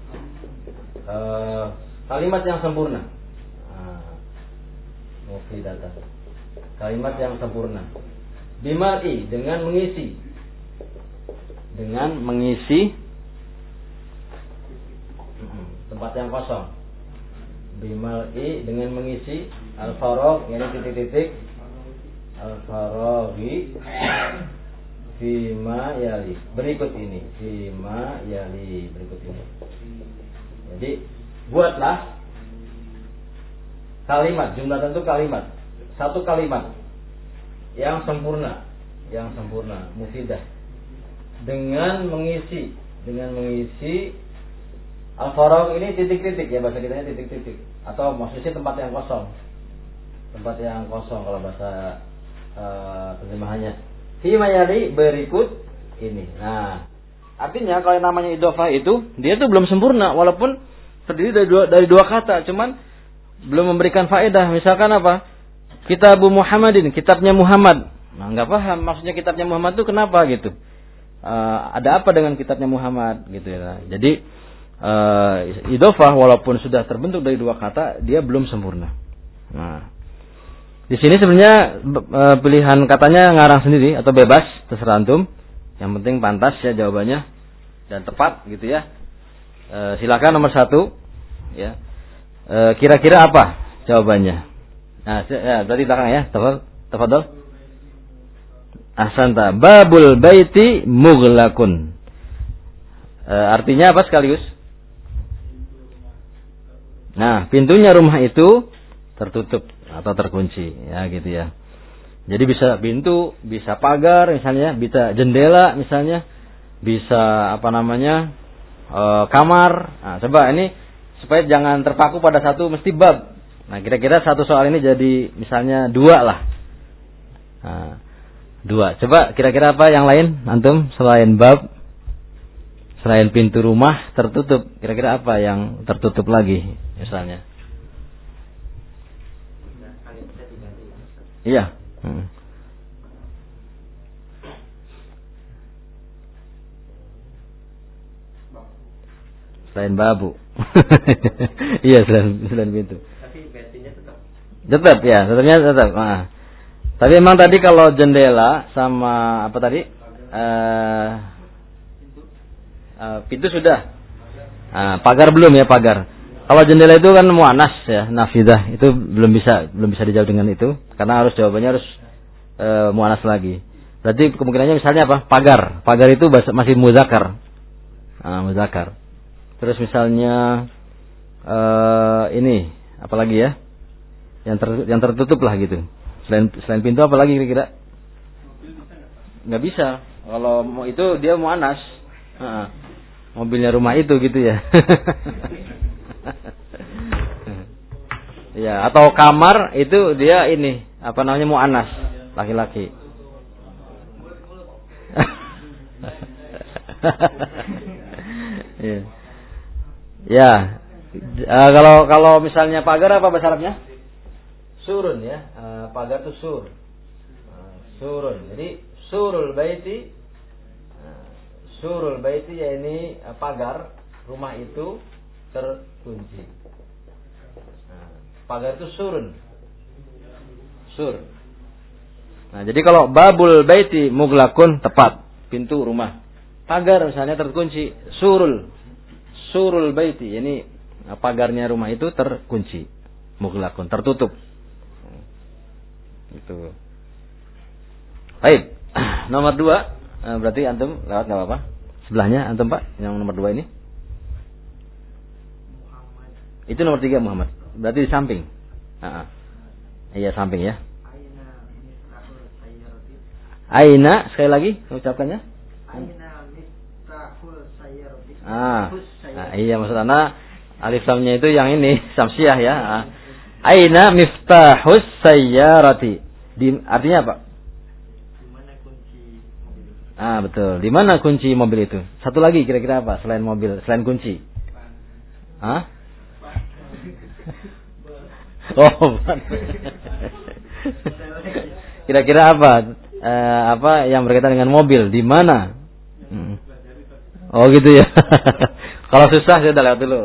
kalimat yang sempurna. Mufidatan, kalimat yang sempurna. Bimal'i, dengan mengisi tempat yang kosong. Bimal'i, dengan mengisi al-faragh, yakni titik-titik al-faraghi fima yali, berikut ini. Jadi buatlah kalimat, jumlah tentu kalimat, satu kalimat yang sempurna, mufidah, dengan mengisi al-faragh ini titik-titik ya, bahasa kitanya titik-titik, atau maksudnya tempat yang kosong kalau bahasa terjemahannya. Fi mayali berikut ini. Nah, artinya kalau yang namanya idhofah itu dia tuh belum sempurna walaupun terdiri dari dua kata, cuman belum memberikan faedah. Misalkan apa? Kitabu Muhammadin, kitabnya Muhammad. Nah, nggak paham maksudnya kitabnya Muhammad itu kenapa gitu. Ada apa dengan kitabnya Muhammad gitu ya. Jadi idhofah walaupun sudah terbentuk dari dua kata, dia belum sempurna. Nah, di sini sebenarnya pilihan katanya ngarang sendiri atau bebas, terserah antum. Yang penting pantas ya jawabannya dan tepat gitu ya. Silakan nomor 1 ya. Kira-kira apa jawabannya? Nah, ya, berarti belakang ya. Tafadhol. Ahsanta. Babul baiti mughlaqun. Artinya apa sekaligus? Nah, pintunya rumah itu tertutup atau terkunci, ya gitu ya. Jadi bisa pintu, bisa pagar misalnya, bisa jendela misalnya, bisa kamar. Nah, coba ini supaya jangan terpaku pada satu mesti bab. Nah, kira-kira satu soal ini jadi misalnya 2 lah. Nah, 2. Coba kira-kira apa yang lain antum selain bab, selain pintu rumah tertutup, kira-kira apa yang tertutup lagi misalnya? Iya. Selain babu. Iya, selain pintu. Tapi betinya tetap. Tetap ya, tetap. Nah. Tapi emang tadi kalau jendela sama apa tadi? Pintu sudah. Pagar belum ya, pagar. Kalau jendela itu kan muannas ya, nafidah. Itu belum bisa dijawab dengan itu karena jawabannya harus muannas lagi. Berarti kemungkinannya misalnya apa? Pagar. Pagar itu masih muzakkar. Muzakkar. Terus misalnya ini apalagi ya? Yang tertutup lah gitu. Selain pintu apa lagi kira-kira? Nggak bisa. Kalau itu dia muannas. Mobilnya rumah itu gitu ya. Ya, atau kamar itu dia ini muannas, laki-laki. Ya. Kalau misalnya pagar apa bahasa Arabnya? Surun ya. Pagar itu sur. Surun. Jadi surul baiti. Surul baiti ya ini pagar rumah itu terkunci. Pagar itu surun. Sur. Nah, jadi kalau babul baiti mughlaqun tepat, pintu rumah. Pagar misalnya terkunci, surul baiti, ini pagarnya rumah itu terkunci. Mughlaqun, tertutup. Itu. Baik. Nomor 2, berarti antum lewat enggak apa-apa. Sebelahnya antum Pak, yang nomor 2 ini. Muhammad. Itu nomor 3 Muhammad. Berarti di samping. Iya, samping ya. Aina, sekali lagi ucapkannya. Aina miftahul sayyarati. Iya, maksud Anda alif lamnya itu yang ini samsiah ya. Aina miftahus sayyarati. Artinya apa? Di mana kunci mobil? Betul. Di mana kunci mobil itu? Satu lagi kira-kira apa selain mobil, selain kunci? Kira-kira apa yang berkaitan dengan mobil? Di mana? Oh gitu ya. Kalau susah sudah lewat dulu.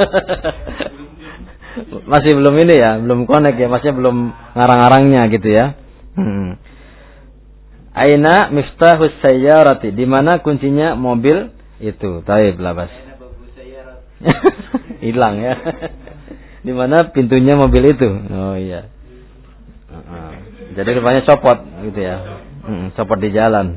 Masih belum ini ya, belum connect ya, masih belum ngarang-ngarangnya gitu ya. Aina miftahus sayyarati, di mana kuncinya mobil itu? Taib labas. Hilang ya. Di mana pintunya mobil itu? Oh iya. Jadi rupanya copot gitu ya. Copot di jalan.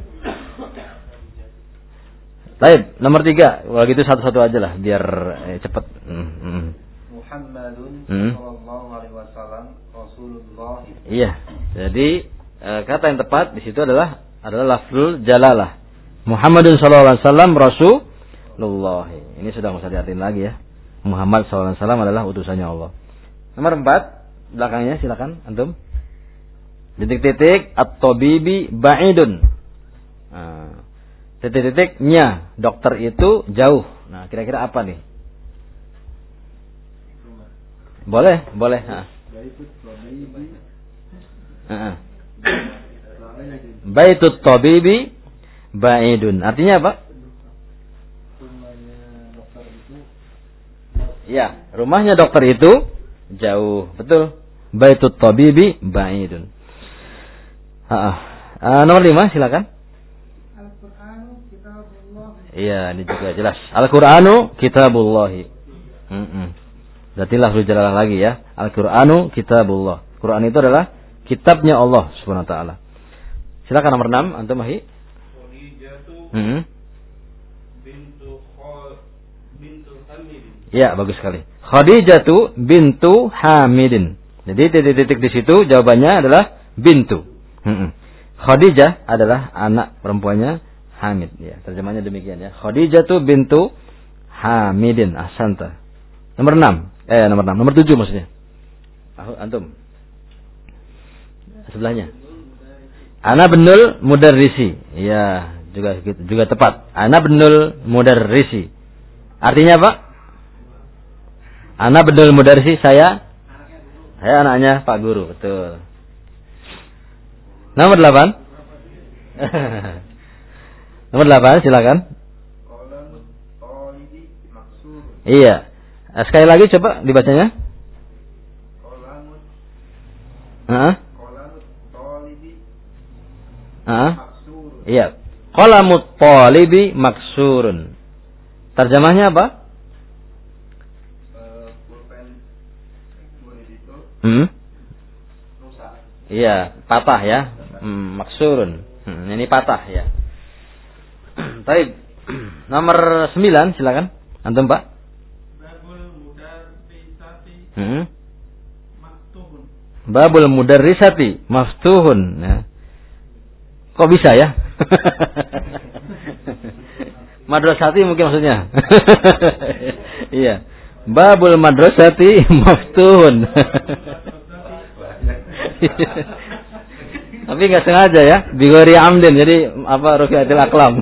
Baik, nomor 3. Kalau gitu satu-satu aja lah biar cepat. Muhammadun sallallahu alaihi wasallam Rasulullah. Iya. Jadi kata yang tepat di situ adalah lafzul jalalah. Muhammadun sallallahu alaihi wasallam Rasulullah. Ini sudah enggak usah diartiin lagi ya. Muhammad SAW adalah utusannya Allah. Nomor 4, belakangnya silakan antum. titik-titik at-tabibi ba'idun. Nah, titik-titiknya dokter itu jauh. Nah, kira-kira apa nih? Boleh. Baitut tabibi ba'idun. Artinya apa? Ya, rumahnya dokter itu jauh. Betul. Baitut tabibi ba'idun. Nomor 5 silakan. Al-Qur'anu kitabullah. Iya, ini juga jelas. Al-Qur'anu kitabullah. Berarti lafzul jalalah lagi ya. Al-Qur'anu kitabullah. Quran itu adalah kitabnya Allah Subhanahu wa taala. Silakan nomor 6, antum Mahi. Bintu Hamidin. Ya, bagus sekali. Khadijatu bintu Hamidin. Jadi titik-titik di situ jawabannya adalah bintu. Khadijah adalah anak perempuannya Hamid. Ya, terjemahnya demikian ya. Khadijatu bintu Hamidin. Ahsanta. Nomor 6. Nomor 7 maksudnya. Antum. Sebelahnya. Ana benul mudarrisi. Iya, juga tepat. Ana benul mudarrisi. Artinya apa? Ana benul mudarrisi, saya anaknya Pak Guru, betul. Nomor 8. Nomor 8, silakan. Iya. Sekali lagi coba dibacanya. Iya. Qalamut talibi maksurun. Terjemahnya apa? Iya, patah ya. Maksurun. Ini patah ya. Baik. Nomor 9 silakan. Antum, Pak. Babul mudarrisati maftuhun. Ya. Kok bisa ya? Madrasati mungkin maksudnya. Iya. Babul madrasati maftuhun. Tapi nggak sengaja ya, bigori amdin. Jadi apa rufiatil aklam.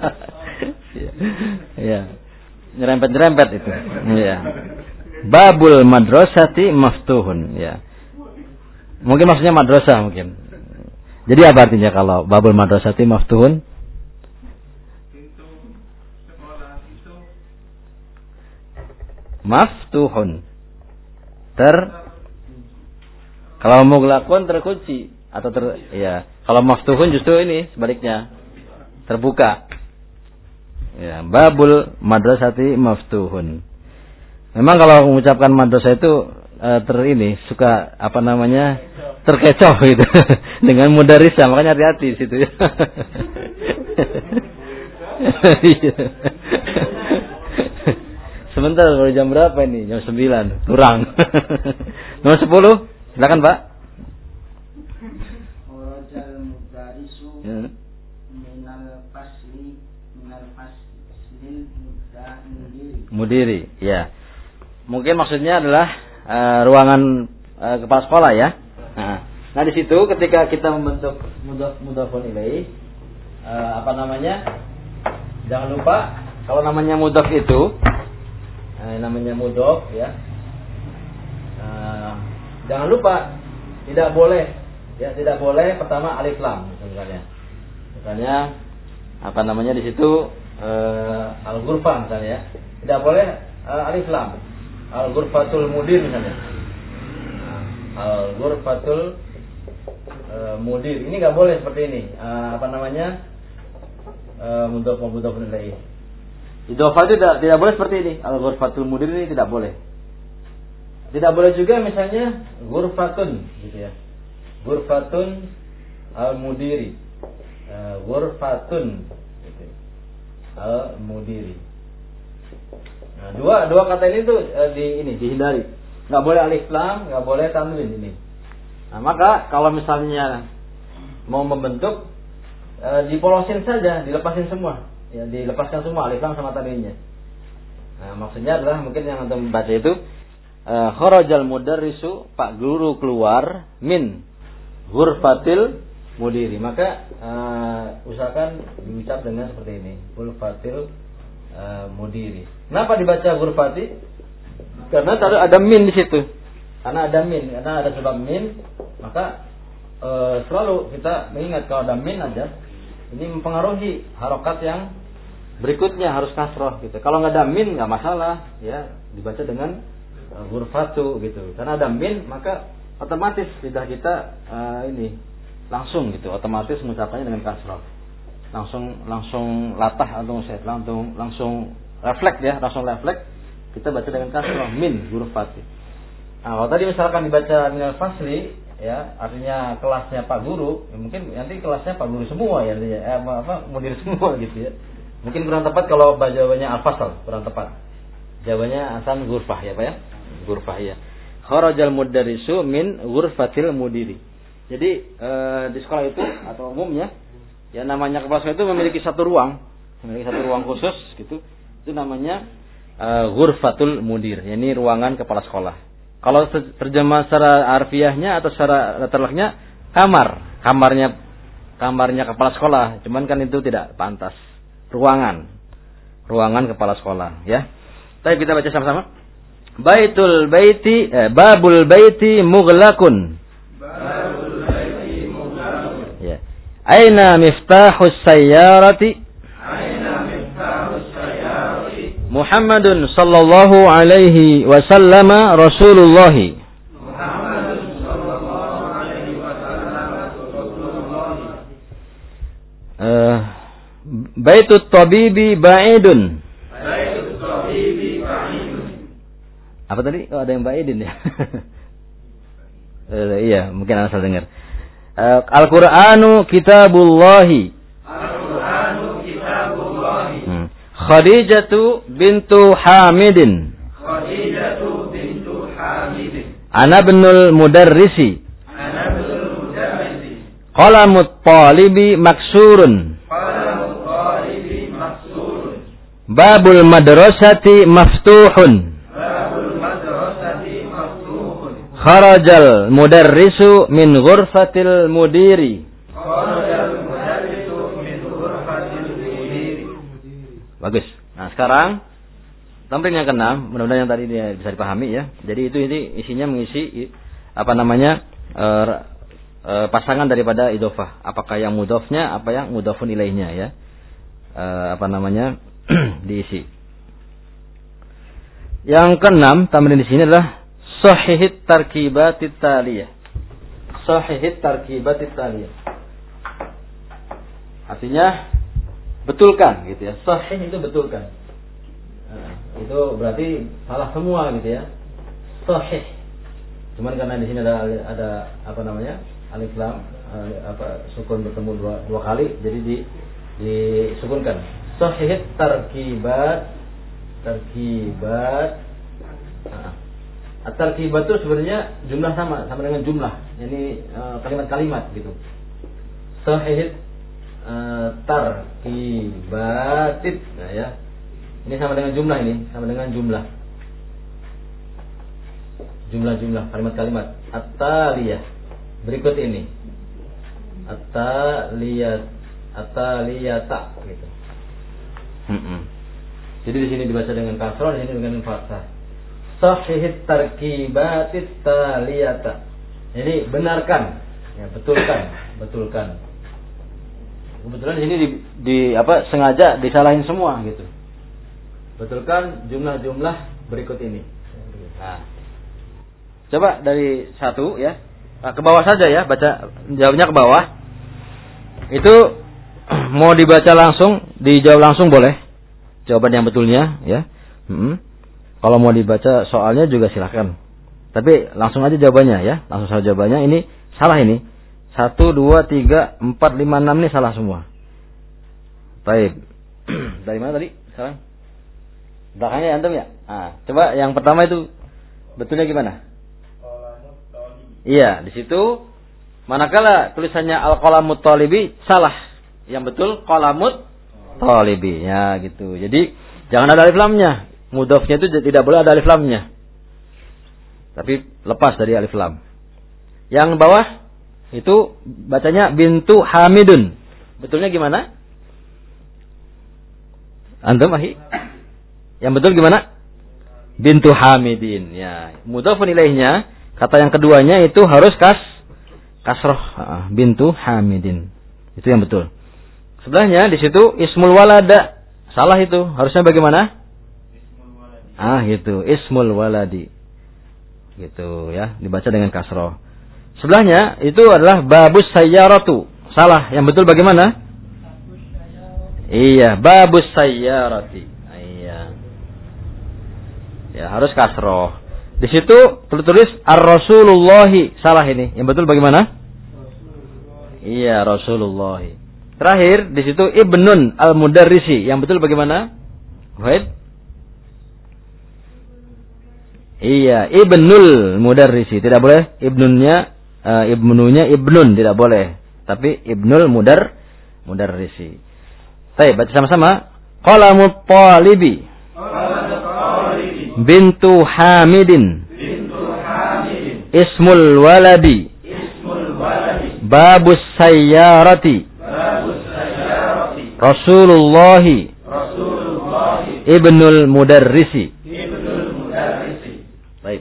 Iya. Nyerempet itu. Iya. Babul madrasati maftuhun, ya. Mungkin maksudnya madrasah mungkin. Jadi apa artinya kalau babul madrasati maftuhun? Pintu sekolah itu Maftuhun. Kalau mughlaqun terkunci atau ya. Kalau maftuhun justru ini sebaliknya. Terbuka. Ya, babul madrasati maftuhun. Memang kalau mengucapkan madrasah itu suka terkecoh gitu dengan mudarrisah, makanya hati-hati di situ ya. Sebentar, baru jam berapa ini? Jam 9, kurang. Nomor 10, silakan Pak. Kharajal mudarisu minal faslil mudiri, ya. Mungkin maksudnya adalah ruangan kepala sekolah ya. Nah di situ ketika kita membentuk mudhafun ilaih, jangan lupa kalau namanya mudhaf itu, namanya mudhaf ya. Jangan lupa tidak boleh pertama alif lam misalnya di situ al-ghurfah misalnya ya. Tidak boleh alif lam. Al-ghurfatul mudir misalnya. Al-ghurfatul mudir. Ini enggak boleh seperti ini. Mudhaf ilaih. Idhofah itu tidak boleh seperti ini. Al-ghurfatul mudir ini tidak boleh. Tidak boleh juga misalnya ghurfatun gitu ya. Ghurfatun al-mudiri. Ghurfatun gitu. Al-mudiri. Nah, dua kata ini tuh dihindari. Enggak boleh alif lam, enggak boleh tanwin ini. Nah, maka kalau misalnya mau membentuk dipolosin saja, dilepasin semua. Ya, dilepaskan semua alif lam sama tanwinnya. Nah, maksudnya adalah mungkin yang antum baca itu kharajal mudarrisu, Pak Guru keluar min ghurfatil mudiri. Maka usahakan diucap dengan seperti ini, ghurfatil mudiri. Kenapa dibaca ghurfati? Karena ada min di situ. Karena ada sebab min, maka selalu kita mengingat kalau ada min aja, ini mempengaruhi harokat yang berikutnya harus kasroh gitu. Kalau nggak ada min nggak masalah, ya dibaca dengan ghurfatu gitu. Karena ada min maka otomatis lidah kita ini langsung gitu, otomatis mengucapkannya dengan kasroh. Langsung latah atau langsung refleks ya, langsung refleks kita baca dengan kasroh min ghurfati. Nah, kalau tadi misalkan dibaca minal fasli, ya artinya kelasnya Pak Guru, ya mungkin nanti kelasnya Pak Guru semua ya, mudir semua gitu ya. Mungkin kurang tepat kalau jawabannya al-fasl, kurang tepat. Jawabannya asan ghurfah ya Pak ya, ghurfah ya. Kharajal mudarrisu min ghurfatil mudiri. Jadi di sekolah itu atau umumnya, ya namanya kepala sekolah itu memiliki satu ruang khusus gitu. Itu namanya ghurfatul mudir. Ini ruangan kepala sekolah. Kalau terjemah secara harfiahnya atau secara leterleknya kamarnya kepala sekolah, cuman kan itu tidak pantas. Ruangan kepala sekolah, ya. Tapi kita baca sama-sama. Babul baiti mughlaqun. Ya. Aina miftahus sayyarati? Muhammadun sallallahu alaihi wasallam Rasulullah. Baitut tabibi ba'idun. Apa tadi? Oh, ada yang ba'idin ya. Iya, mungkin Anda salah dengar. Al-Qur'anu kitabullahi. Khadijatu bintu Hamidin. Ana ibnul mudarrisi. Qalamut talibi maksurun. Babul madrasati maftuhun. Kharajal mudarrisu min ghurfatil mudiri. Bagus. Nah, sekarang tamrin yang ke-6, mudah-mudahan yang tadi dia bisa dipahami ya. Jadi itu isinya mengisi pasangan daripada idhofah. Apakah yang mudhofnya, apa yang mudhofun ilaihnya ya. Diisi. Yang ke-6 tamrin di sini adalah sahihit tarkibatit taliyah. Sahihit tarkibatit taliyah. Artinya betulkan gitu ya. Sahih itu betulkan. Nah, itu berarti salah semua gitu ya. Sahih. Cuman karena di sini ada alif lam sukun bertemu dua kali jadi disukunkan. Sahih tarkibat. At-tarkibat itu sebenarnya jumlah sama dengan jumlah. Ini kalimat-kalimat gitu. Sahih tarkibatit. Nah ya. Ini sama dengan jumlah Jumlah kalimat-kalimat. At-taliyah. Berikut ini. At-taliyata gitu. Jadi di sini dibaca dengan kasrah, di sini dengan fathah. Sahihit tarkibatit taliyata. Jadi benarkan, ya betulkan. Kebetulan di sini sengaja disalahin semua gitu. Betulkan jumlah-jumlah berikut ini. Nah, coba dari 1 ya. Nah, ke bawah saja ya, baca jawabnya ke bawah. Itu mau dibaca langsung, dijawab langsung boleh. Jawaban yang betulnya ya. Kalau mau dibaca soalnya juga silakan. Tapi langsung aja jawabannya ya. Langsung saja jawabannya. Ini salah ini. 1, 2, 3, 4, 5, 6 ini salah semua. Baik. Dari mana tadi? Sekarang? Belakangnya antum ya? Nah, coba yang pertama itu betulnya gimana? Iya, di situ manakala tulisannya al-qalamut talibi salah. Yang betul qalamut talibi. Ya gitu. Jadi jangan ada alif lamnya. Mudhofnya itu tidak boleh ada alif lamnya. Tapi lepas dari alif lam. Yang bawah Itu bacanya bintu Hamidun. Betulnya gimana? Antum ahi? Yang betul gimana? Bintu Hamidin. Ya, mudhafun ilaihnya, kata yang keduanya itu harus kasroh. Bintu Hamidin. Itu yang betul. Sebelahnya di situ ismul walada. Salah itu. Harusnya bagaimana? Gitu. Ismul waladi. Gitu ya, dibaca dengan kasroh. Sebelahnya itu adalah babus sayyaratu. Salah. Yang betul bagaimana? Iya, babus sayyarati. Iya. Ya, harus kasroh. Di situ tertulis ar-rasulullahi. Salah ini. Yang betul bagaimana? Iya, Rasulullahi. Terakhir di situ ibnun al-mudarrisi. Yang betul bagaimana? Wahid. Iya, ibnul mudarrisi. Tidak boleh ibnunya ibnun, tidak boleh. Tapi ibnul mudarrisi. Baik, baca sama-sama. Qalamut talibi. Bintu Hamidin. Ismul waladi. Babus sayyarati. Rasulullahi. Ibnul mudarrisi. Baik.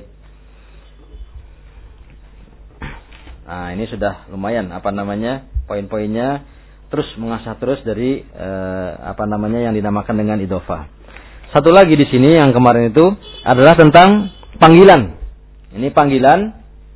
Nah, ini sudah lumayan poin-poinnya, terus mengasah terus dari yang dinamakan dengan idhofah. Satu lagi di sini yang kemarin itu adalah tentang panggilan. Ini panggilan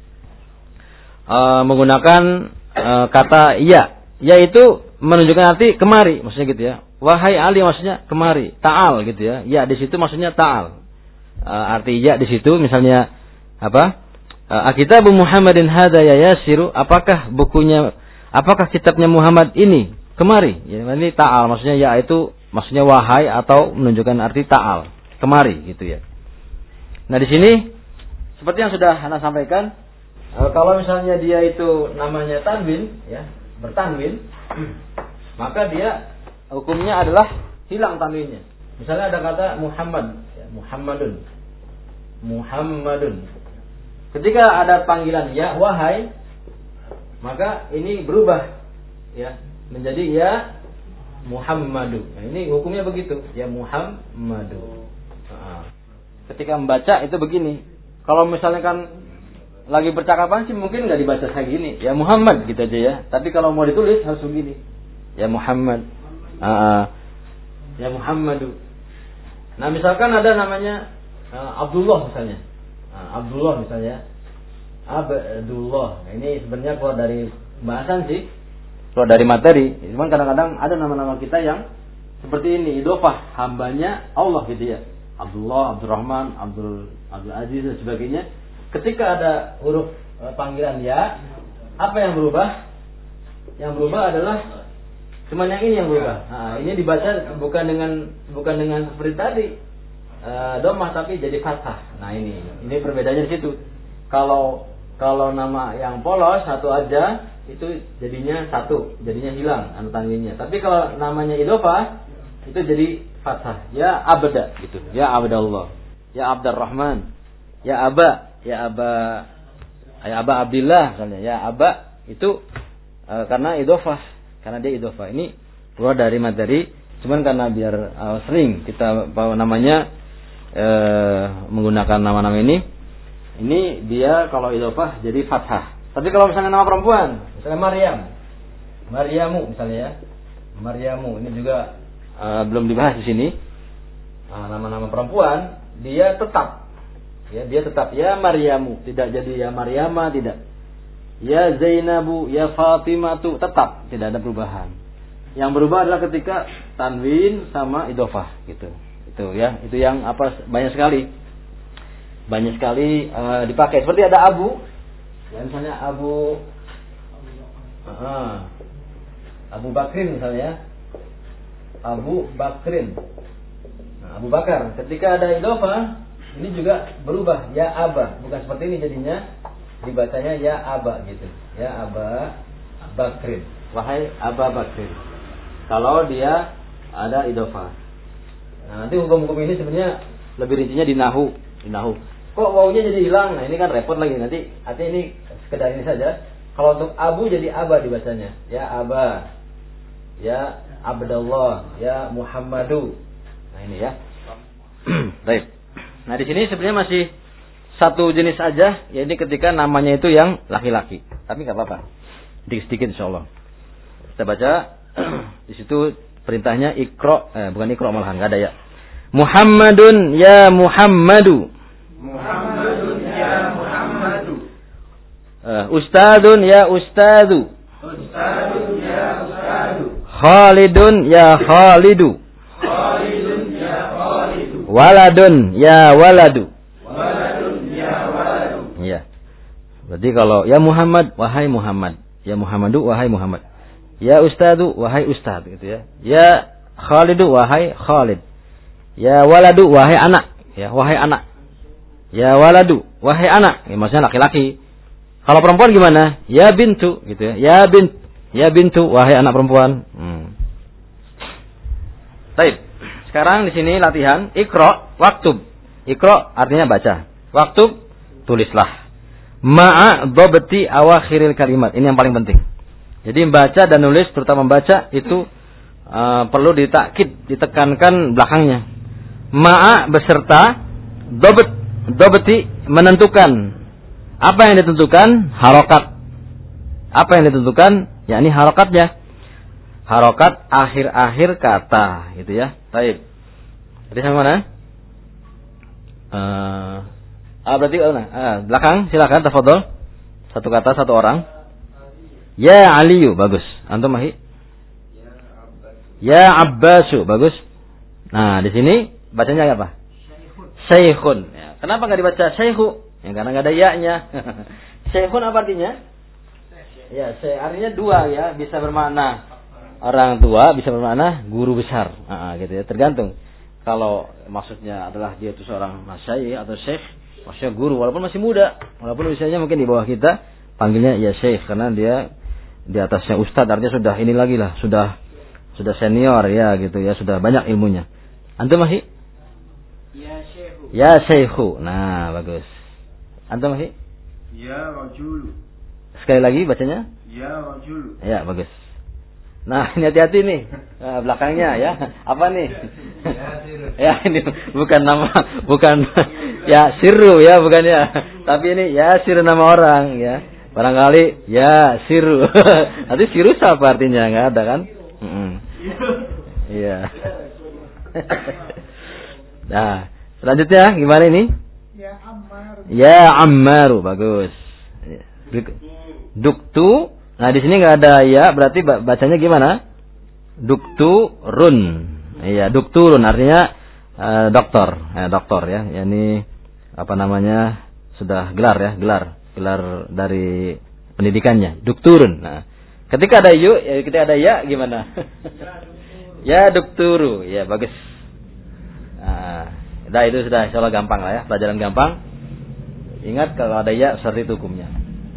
menggunakan kata ya. Ya itu menunjukkan arti kemari, maksudnya gitu ya. Wahai Ali maksudnya kemari, ta'al gitu ya. Ya di situ maksudnya ta'al. Arti ya di situ misalnya apa? Akitabu Muhammadin hadza ya yasiru, apakah kitabnya Muhammad ini kemari? Ya, ini ta'al maksudnya ya itu maksudnya wahai atau menunjukkan arti ta'al, kemari gitu ya. Nah, di sini seperti yang sudah Anda sampaikan, kalau misalnya dia itu namanya tanwin ya, bertanwin, maka dia hukumnya adalah hilang tanwinnya. Misalnya ada kata Muhammad, ya, Muhammadun. Ketika ada panggilan ya wahai, maka ini berubah ya menjadi ya Muhammadu. Nah, ini hukumnya begitu, ya Muhammadu. Ketika membaca itu begini. Kalau misalnya kan lagi percakapan sih mungkin nggak dibaca kayak gini, ya Muhammad gitu aja ya. Tapi kalau mau ditulis harus begini, ya Muhammad, ya Muhammadu. Nah, misalkan ada namanya Abdullah misalnya, Abdullah misalnya, Abdullah. Nah, ini sebenarnya keluar dari bahasan sih, keluar dari materi. Cuman kadang-kadang ada nama-nama kita yang seperti ini, idhofah, hambanya Allah gitu ya. Abdullah, Abdurrahman, Abdul Aziz dan sebagainya. Ketika ada huruf panggilan ya, apa yang berubah? Yang berubah adalah cuma yang ini yang berubah. Nah, ini dibaca bukan dengan seperti tadi dhammah, tapi jadi fathah. Nah, ini perbedaannya di situ. Kalau nama yang polos satu aja itu jadinya satu, jadinya hilang tanwinnya. Tapi kalau namanya idhofah itu jadi fathah. Ya abda gitu. Ya Abdallah. Ya Abdurrahman. Ya Aba Abdillah misalnya. Ya Aba itu karena idhofah, karena dia idhofah. Ini keluar dari materi, cuman karena biar sering kita bawa namanya menggunakan nama-nama ini dia kalau idhofah jadi fathah. Tapi kalau misalnya nama perempuan, misalnya Maryamu misalnya ya. Maryamu ini juga belum dibahas di sini. Nama-nama perempuan dia tetap ya Maryamu, tidak jadi ya Maryama, tidak. Ya Zainabu, ya Fatimatu, tetap tidak ada perubahan. Yang berubah adalah ketika tanwin sama idhofah gitu. Itu ya, itu yang banyak sekali dipakai. Seperti ada Abu, ya misalnya Abu Bakrin misalnya. Abu Bakrin. Nah, Abu Bakar. Ketika ada idhofah, ini juga berubah ya Aba, bukan seperti ini jadinya dibacanya ya Aba gitu. Ya Aba Bakrin. Wahai Aba Bakrin. Kalau dia ada idhofah. Nah, nanti hukum-hukum ini sebenarnya lebih rincinya di nahu. Kok wawunya jadi hilang? Nah, ini kan repot lagi nanti. Artinya ini sekedar ini saja. Kalau untuk Abu jadi Aba dibacanya. Ya Aba. Ya Abdullah. Ya Muhammadu. Nah ini ya. Baik. Nah di sini sebenarnya masih satu jenis aja, yaitu ketika namanya itu yang laki-laki. Tapi nggak apa-apa. Sedikit-sedikit insyaallah. Kita baca di situ perintahnya bukan ikra malahan, nggak ada ya. Muhammadun ya Muhammadu. Muhammadun ya Muhammadu. Ustadun ya Ustadu. Ustadun ya Ustadu. Khalidun ya Khalidu. Khalidun ya Khalidu. Waladun ya Waladu. Waladun ya waladu. Iya. Berarti kalau ya Muhammad, wahai Muhammad. Ya Muhammadu, wahai Muhammad. Ya Ustadu, wahai Ustad, gitu ya. Ya Khalidu, wahai Khalid. Ya Waladu, wahai anak. Ya, wahai anak. Ya Waladu, wahai anak. Ya, maksudnya laki-laki. Kalau perempuan gimana? Ya bintu, gitu ya. Ya bintu, wahai anak perempuan. Baik. Sekarang di sini latihan Iqra, waktub. Iqra artinya baca. Waktub, tulislah. Ma'a dhabti awakhiril kalimat. Ini yang paling penting. Jadi membaca dan nulis, terutama membaca itu perlu ditakkid, ditekankan belakangnya. Ma'a beserta dhabti menentukan. Apa yang ditentukan? Harokat. Apa yang ditentukan? Yakni harokatnya. Harokat akhir-akhir kata, gitu ya. Baik. Jadi yang mana? Berarti belakang silakan tafadhol. Satu kata satu orang. Ya Aliyu, bagus. Antum Mahi? Ya Abbasu, bagus. Nah, di sini bacanya apa? Syekhun. Ya. Kenapa enggak dibaca Syekhu? Ya, karena enggak ada ya-nya. Syekhun apa artinya? Ya, artinya dua ya, bisa bermakna orang tua, bisa bermakna guru besar. Gitu ya, tergantung. Kalau maksudnya adalah dia itu seorang masyayikh atau syekh, maksudnya guru walaupun masih muda, walaupun usianya mungkin di bawah kita, panggilnya ya syekh karena dia di atasnya ustadz, artinya sudah ini lagi lah, sudah senior ya gitu ya, sudah banyak ilmunya. Antum Mahi? Ya Syekhu. Ya Syekhu. Nah, bagus. Antum Mahi? Ya Rajulu. Sekali lagi bacanya? Ya Rajulu. Ya, bagus. Nah, ini hati-hati nih. Nah, belakangnya ya. Apa nih? Ya, ini bukan nama, bukan ya Sirru ya, bukan ya. Tapi ini ya Sirru nama orang ya. Barangkali ya Sirru. Nanti Sirru apa artinya? Enggak ada kan? Iya. Nah, selanjutnya gimana ini? Ya Ammar. Ya Ammaru, bagus. Duktu. Nah, di sini enggak ada ya, berarti bacanya gimana? Dukturun. Iya, dukturun artinya doktor. Doktor ya. Yani apa namanya? Sudah gelar ya, gelar dari pendidikannya, dukturun. Nah, ketika ada ketika ada ya gimana? Ya dukturu. Ya, bagus. Nah, itu sudah insyaallah gampang lah ya, pelajaran gampang. Ingat kalau ada ya seperti itu hukumnya.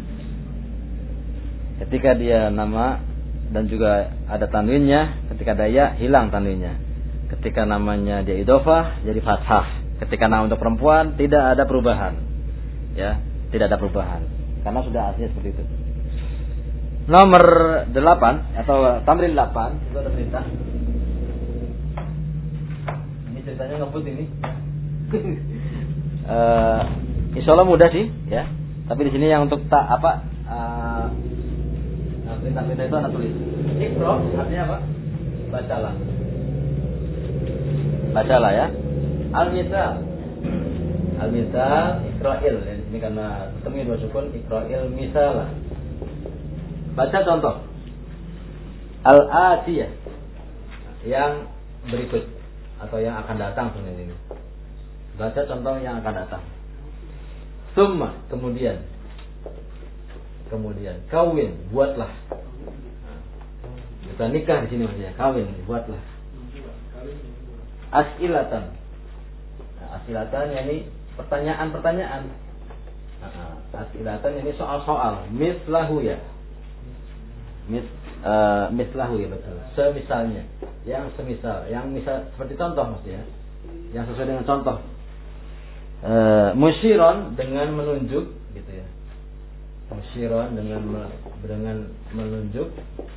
Ketika dia nama dan juga ada tanwinnya, ketika ada ya hilang tanwinnya. Ketika namanya dia idhofah jadi fathah. Ketika nama untuk perempuan tidak ada perubahan. Ya, tidak ada perubahan karena sudah aslinya seperti itu. Nomor 8 atau tamrin 8 itu ada perintah. Ini ceritanya ngebut ini. Insyaallah mudah sih ya. Tapi di sini yang untuk perintah-perintah itu anak tulis. Iqra artinya apa? Bacalah. Bacalah ya. Al-misal. Al-misal Iqra'il. Ini karena ketemu dua sukun Iqra'il misalah. Baca contoh. Al-atiyah. Yang berikut atau yang akan datang sebenarnya ini. Baca contoh yang akan datang. Summa, kemudian kawin, buatlah. Bukan nikah di sini maksudnya, kawin, buatlah. As'ilatan. Nah, as'ilatan yakni pertanyaan-pertanyaan. As'ilatan yakni soal-soal. Mislahu ya. Mislahu ya betul. Semisalnya, yang semisal, yang misal seperti contoh maksudnya. Yang sesuai dengan contoh. Musyiron dengan menunjuk gitu ya. musyiran dengan menunjuk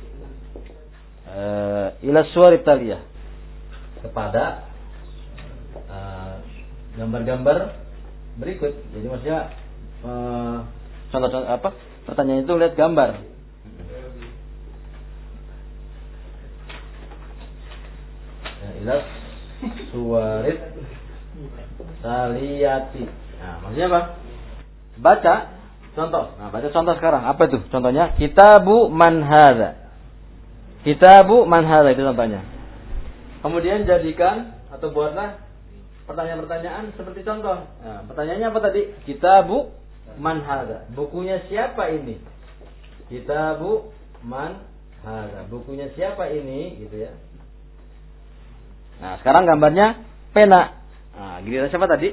ila suwari taliyah kepada gambar-gambar berikut. Jadi maksudnya contoh-contoh apa? Pertanyaan itu lihat gambar. Ila suwarit taliyati. Nah, maksudnya apa? Baca contoh. Nah, baca contoh sekarang. Apa itu? Contohnya kitabu man hadza. Kitabu man hadza itu contohnya. Kemudian jadikan atau buatlah pertanyaan-pertanyaan seperti contoh. Nah, pertanyaannya apa tadi? Kitabu man hadza. Bukunya siapa ini? Kitabu man hadza. Bukunya siapa ini? Gitu ya. Nah, sekarang gambarnya pena. Nah, giliran siapa tadi?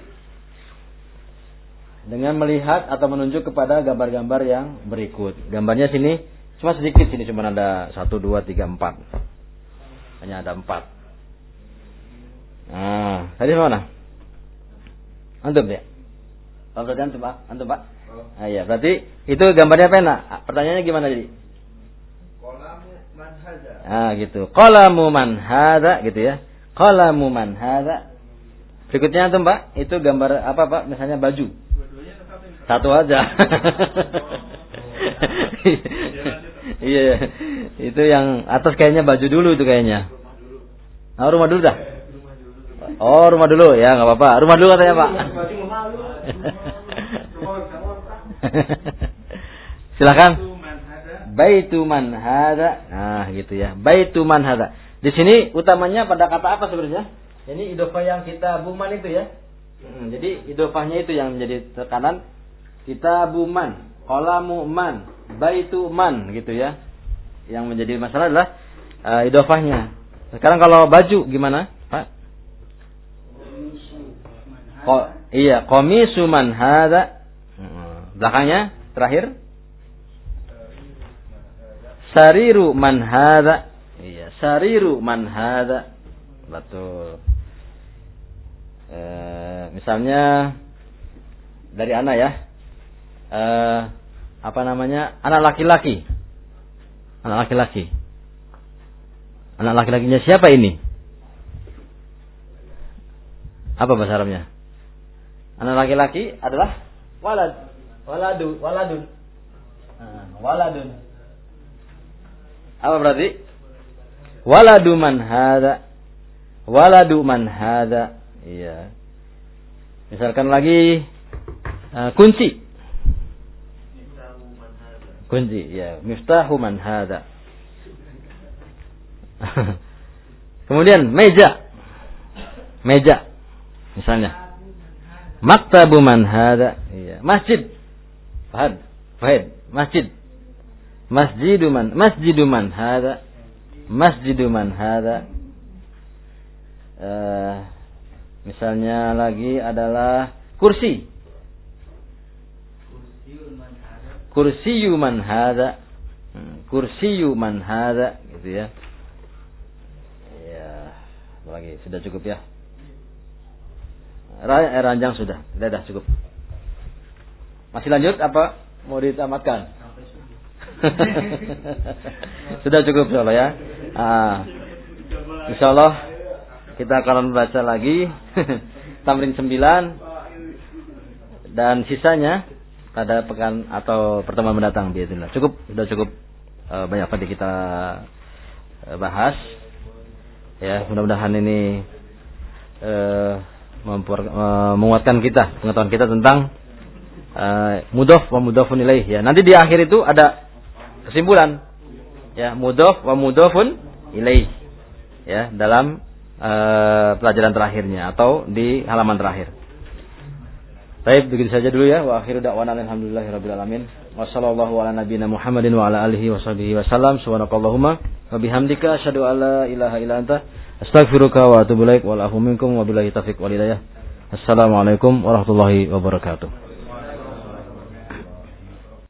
Dengan melihat atau menunjuk kepada gambar-gambar yang berikut. Gambarnya sini cuma sedikit, sini cuma ada 1, 2, 3, 4. Hanya ada 4. Nah, tadi mana? Antum ya? Kalau berarti antum Pak? Ah, iya, berarti itu gambarnya pena. Pertanyaannya gimana jadi? Qalamu man hadza. Ah, gitu. Qalamu man hadza gitu ya. Qalamu man hadza. Berikutnya antum Pak, itu gambar apa Pak? Misalnya baju. Satu aja. Iya, itu yang atas kayaknya baju dulu itu kayaknya. Nah, rumah dulu dah. Oh, rumah dulu ya, nggak apa-apa. Rumah dulu katanya Pak. Silakan. Baitu man hadza. Nah, gitu ya. Baitu man hadza. Di sini utamanya pada kata apa sebenarnya? Ini idhofah yang kita buman itu ya. Jadi idhofahnya itu yang menjadi tekanan. Kitabu man, qalamu man, baitu man gitu ya. Yang menjadi masalah adalah idhofahnya. Sekarang kalau baju gimana, Pak? Iya, qamisu man hadza. Belakangnya terakhir sariru man hadza. Iya, sariru man hadza. Betul. Misalnya dari anak ya. Apa namanya? Anak laki-laki. Anak laki-laki. Anak laki-lakinya siapa ini? Apa bahasa Arabnya? Anak laki-laki adalah waladun. Waladun. Apa berarti? Waladu man hadza. Waladu man hadza. Iya. Misalkan lagi kunci. Kunci, ya. Miftahu man hadza. Kemudian meja. Meja. Misalnya. Maktabu man hadza. Iya. Masjid. Fahid. Masjid. Masjidu man hadza. Masjidu man hadza. Misalnya lagi adalah kursi. Kursiyu man hadza. Kursiyu man hadza gitu ya. Ya, lagi sudah cukup ya. Ranjang sudah. Sudah cukup. Masih lanjut apa mau ditamatkan? Sudah cukup insyaallah ya. Insyaallah kita akan baca lagi tamrin 9 dan sisanya pada pekan atau pertemuan mendatang biidznillah. Sudah cukup banyak tadi kita bahas. Ya, mudah-mudahan ini menguatkan kita, pengetahuan kita tentang mudhof wa mudhofun ilaih ya. Nanti di akhir itu ada kesimpulan. Ya, mudhof wa mudhofun ilaih. Ya, dalam pelajaran terakhirnya atau di halaman terakhir. Baik, begitu saja dulu ya. Wa akhiru da'wana alhamdulillahirabbil alamin. Wassallallahu ala nabiyyina Muhammadin wa ala alihi washabihi wasallam. Subhanakallahumma wa bihamdika asyhadu an la ilaha illa anta astaghfiruka wa atubu ilaik. Wal afu minkum wa billahi taufiq wal hidayah. Assalamualaikum warahmatullahi wabarakatuh.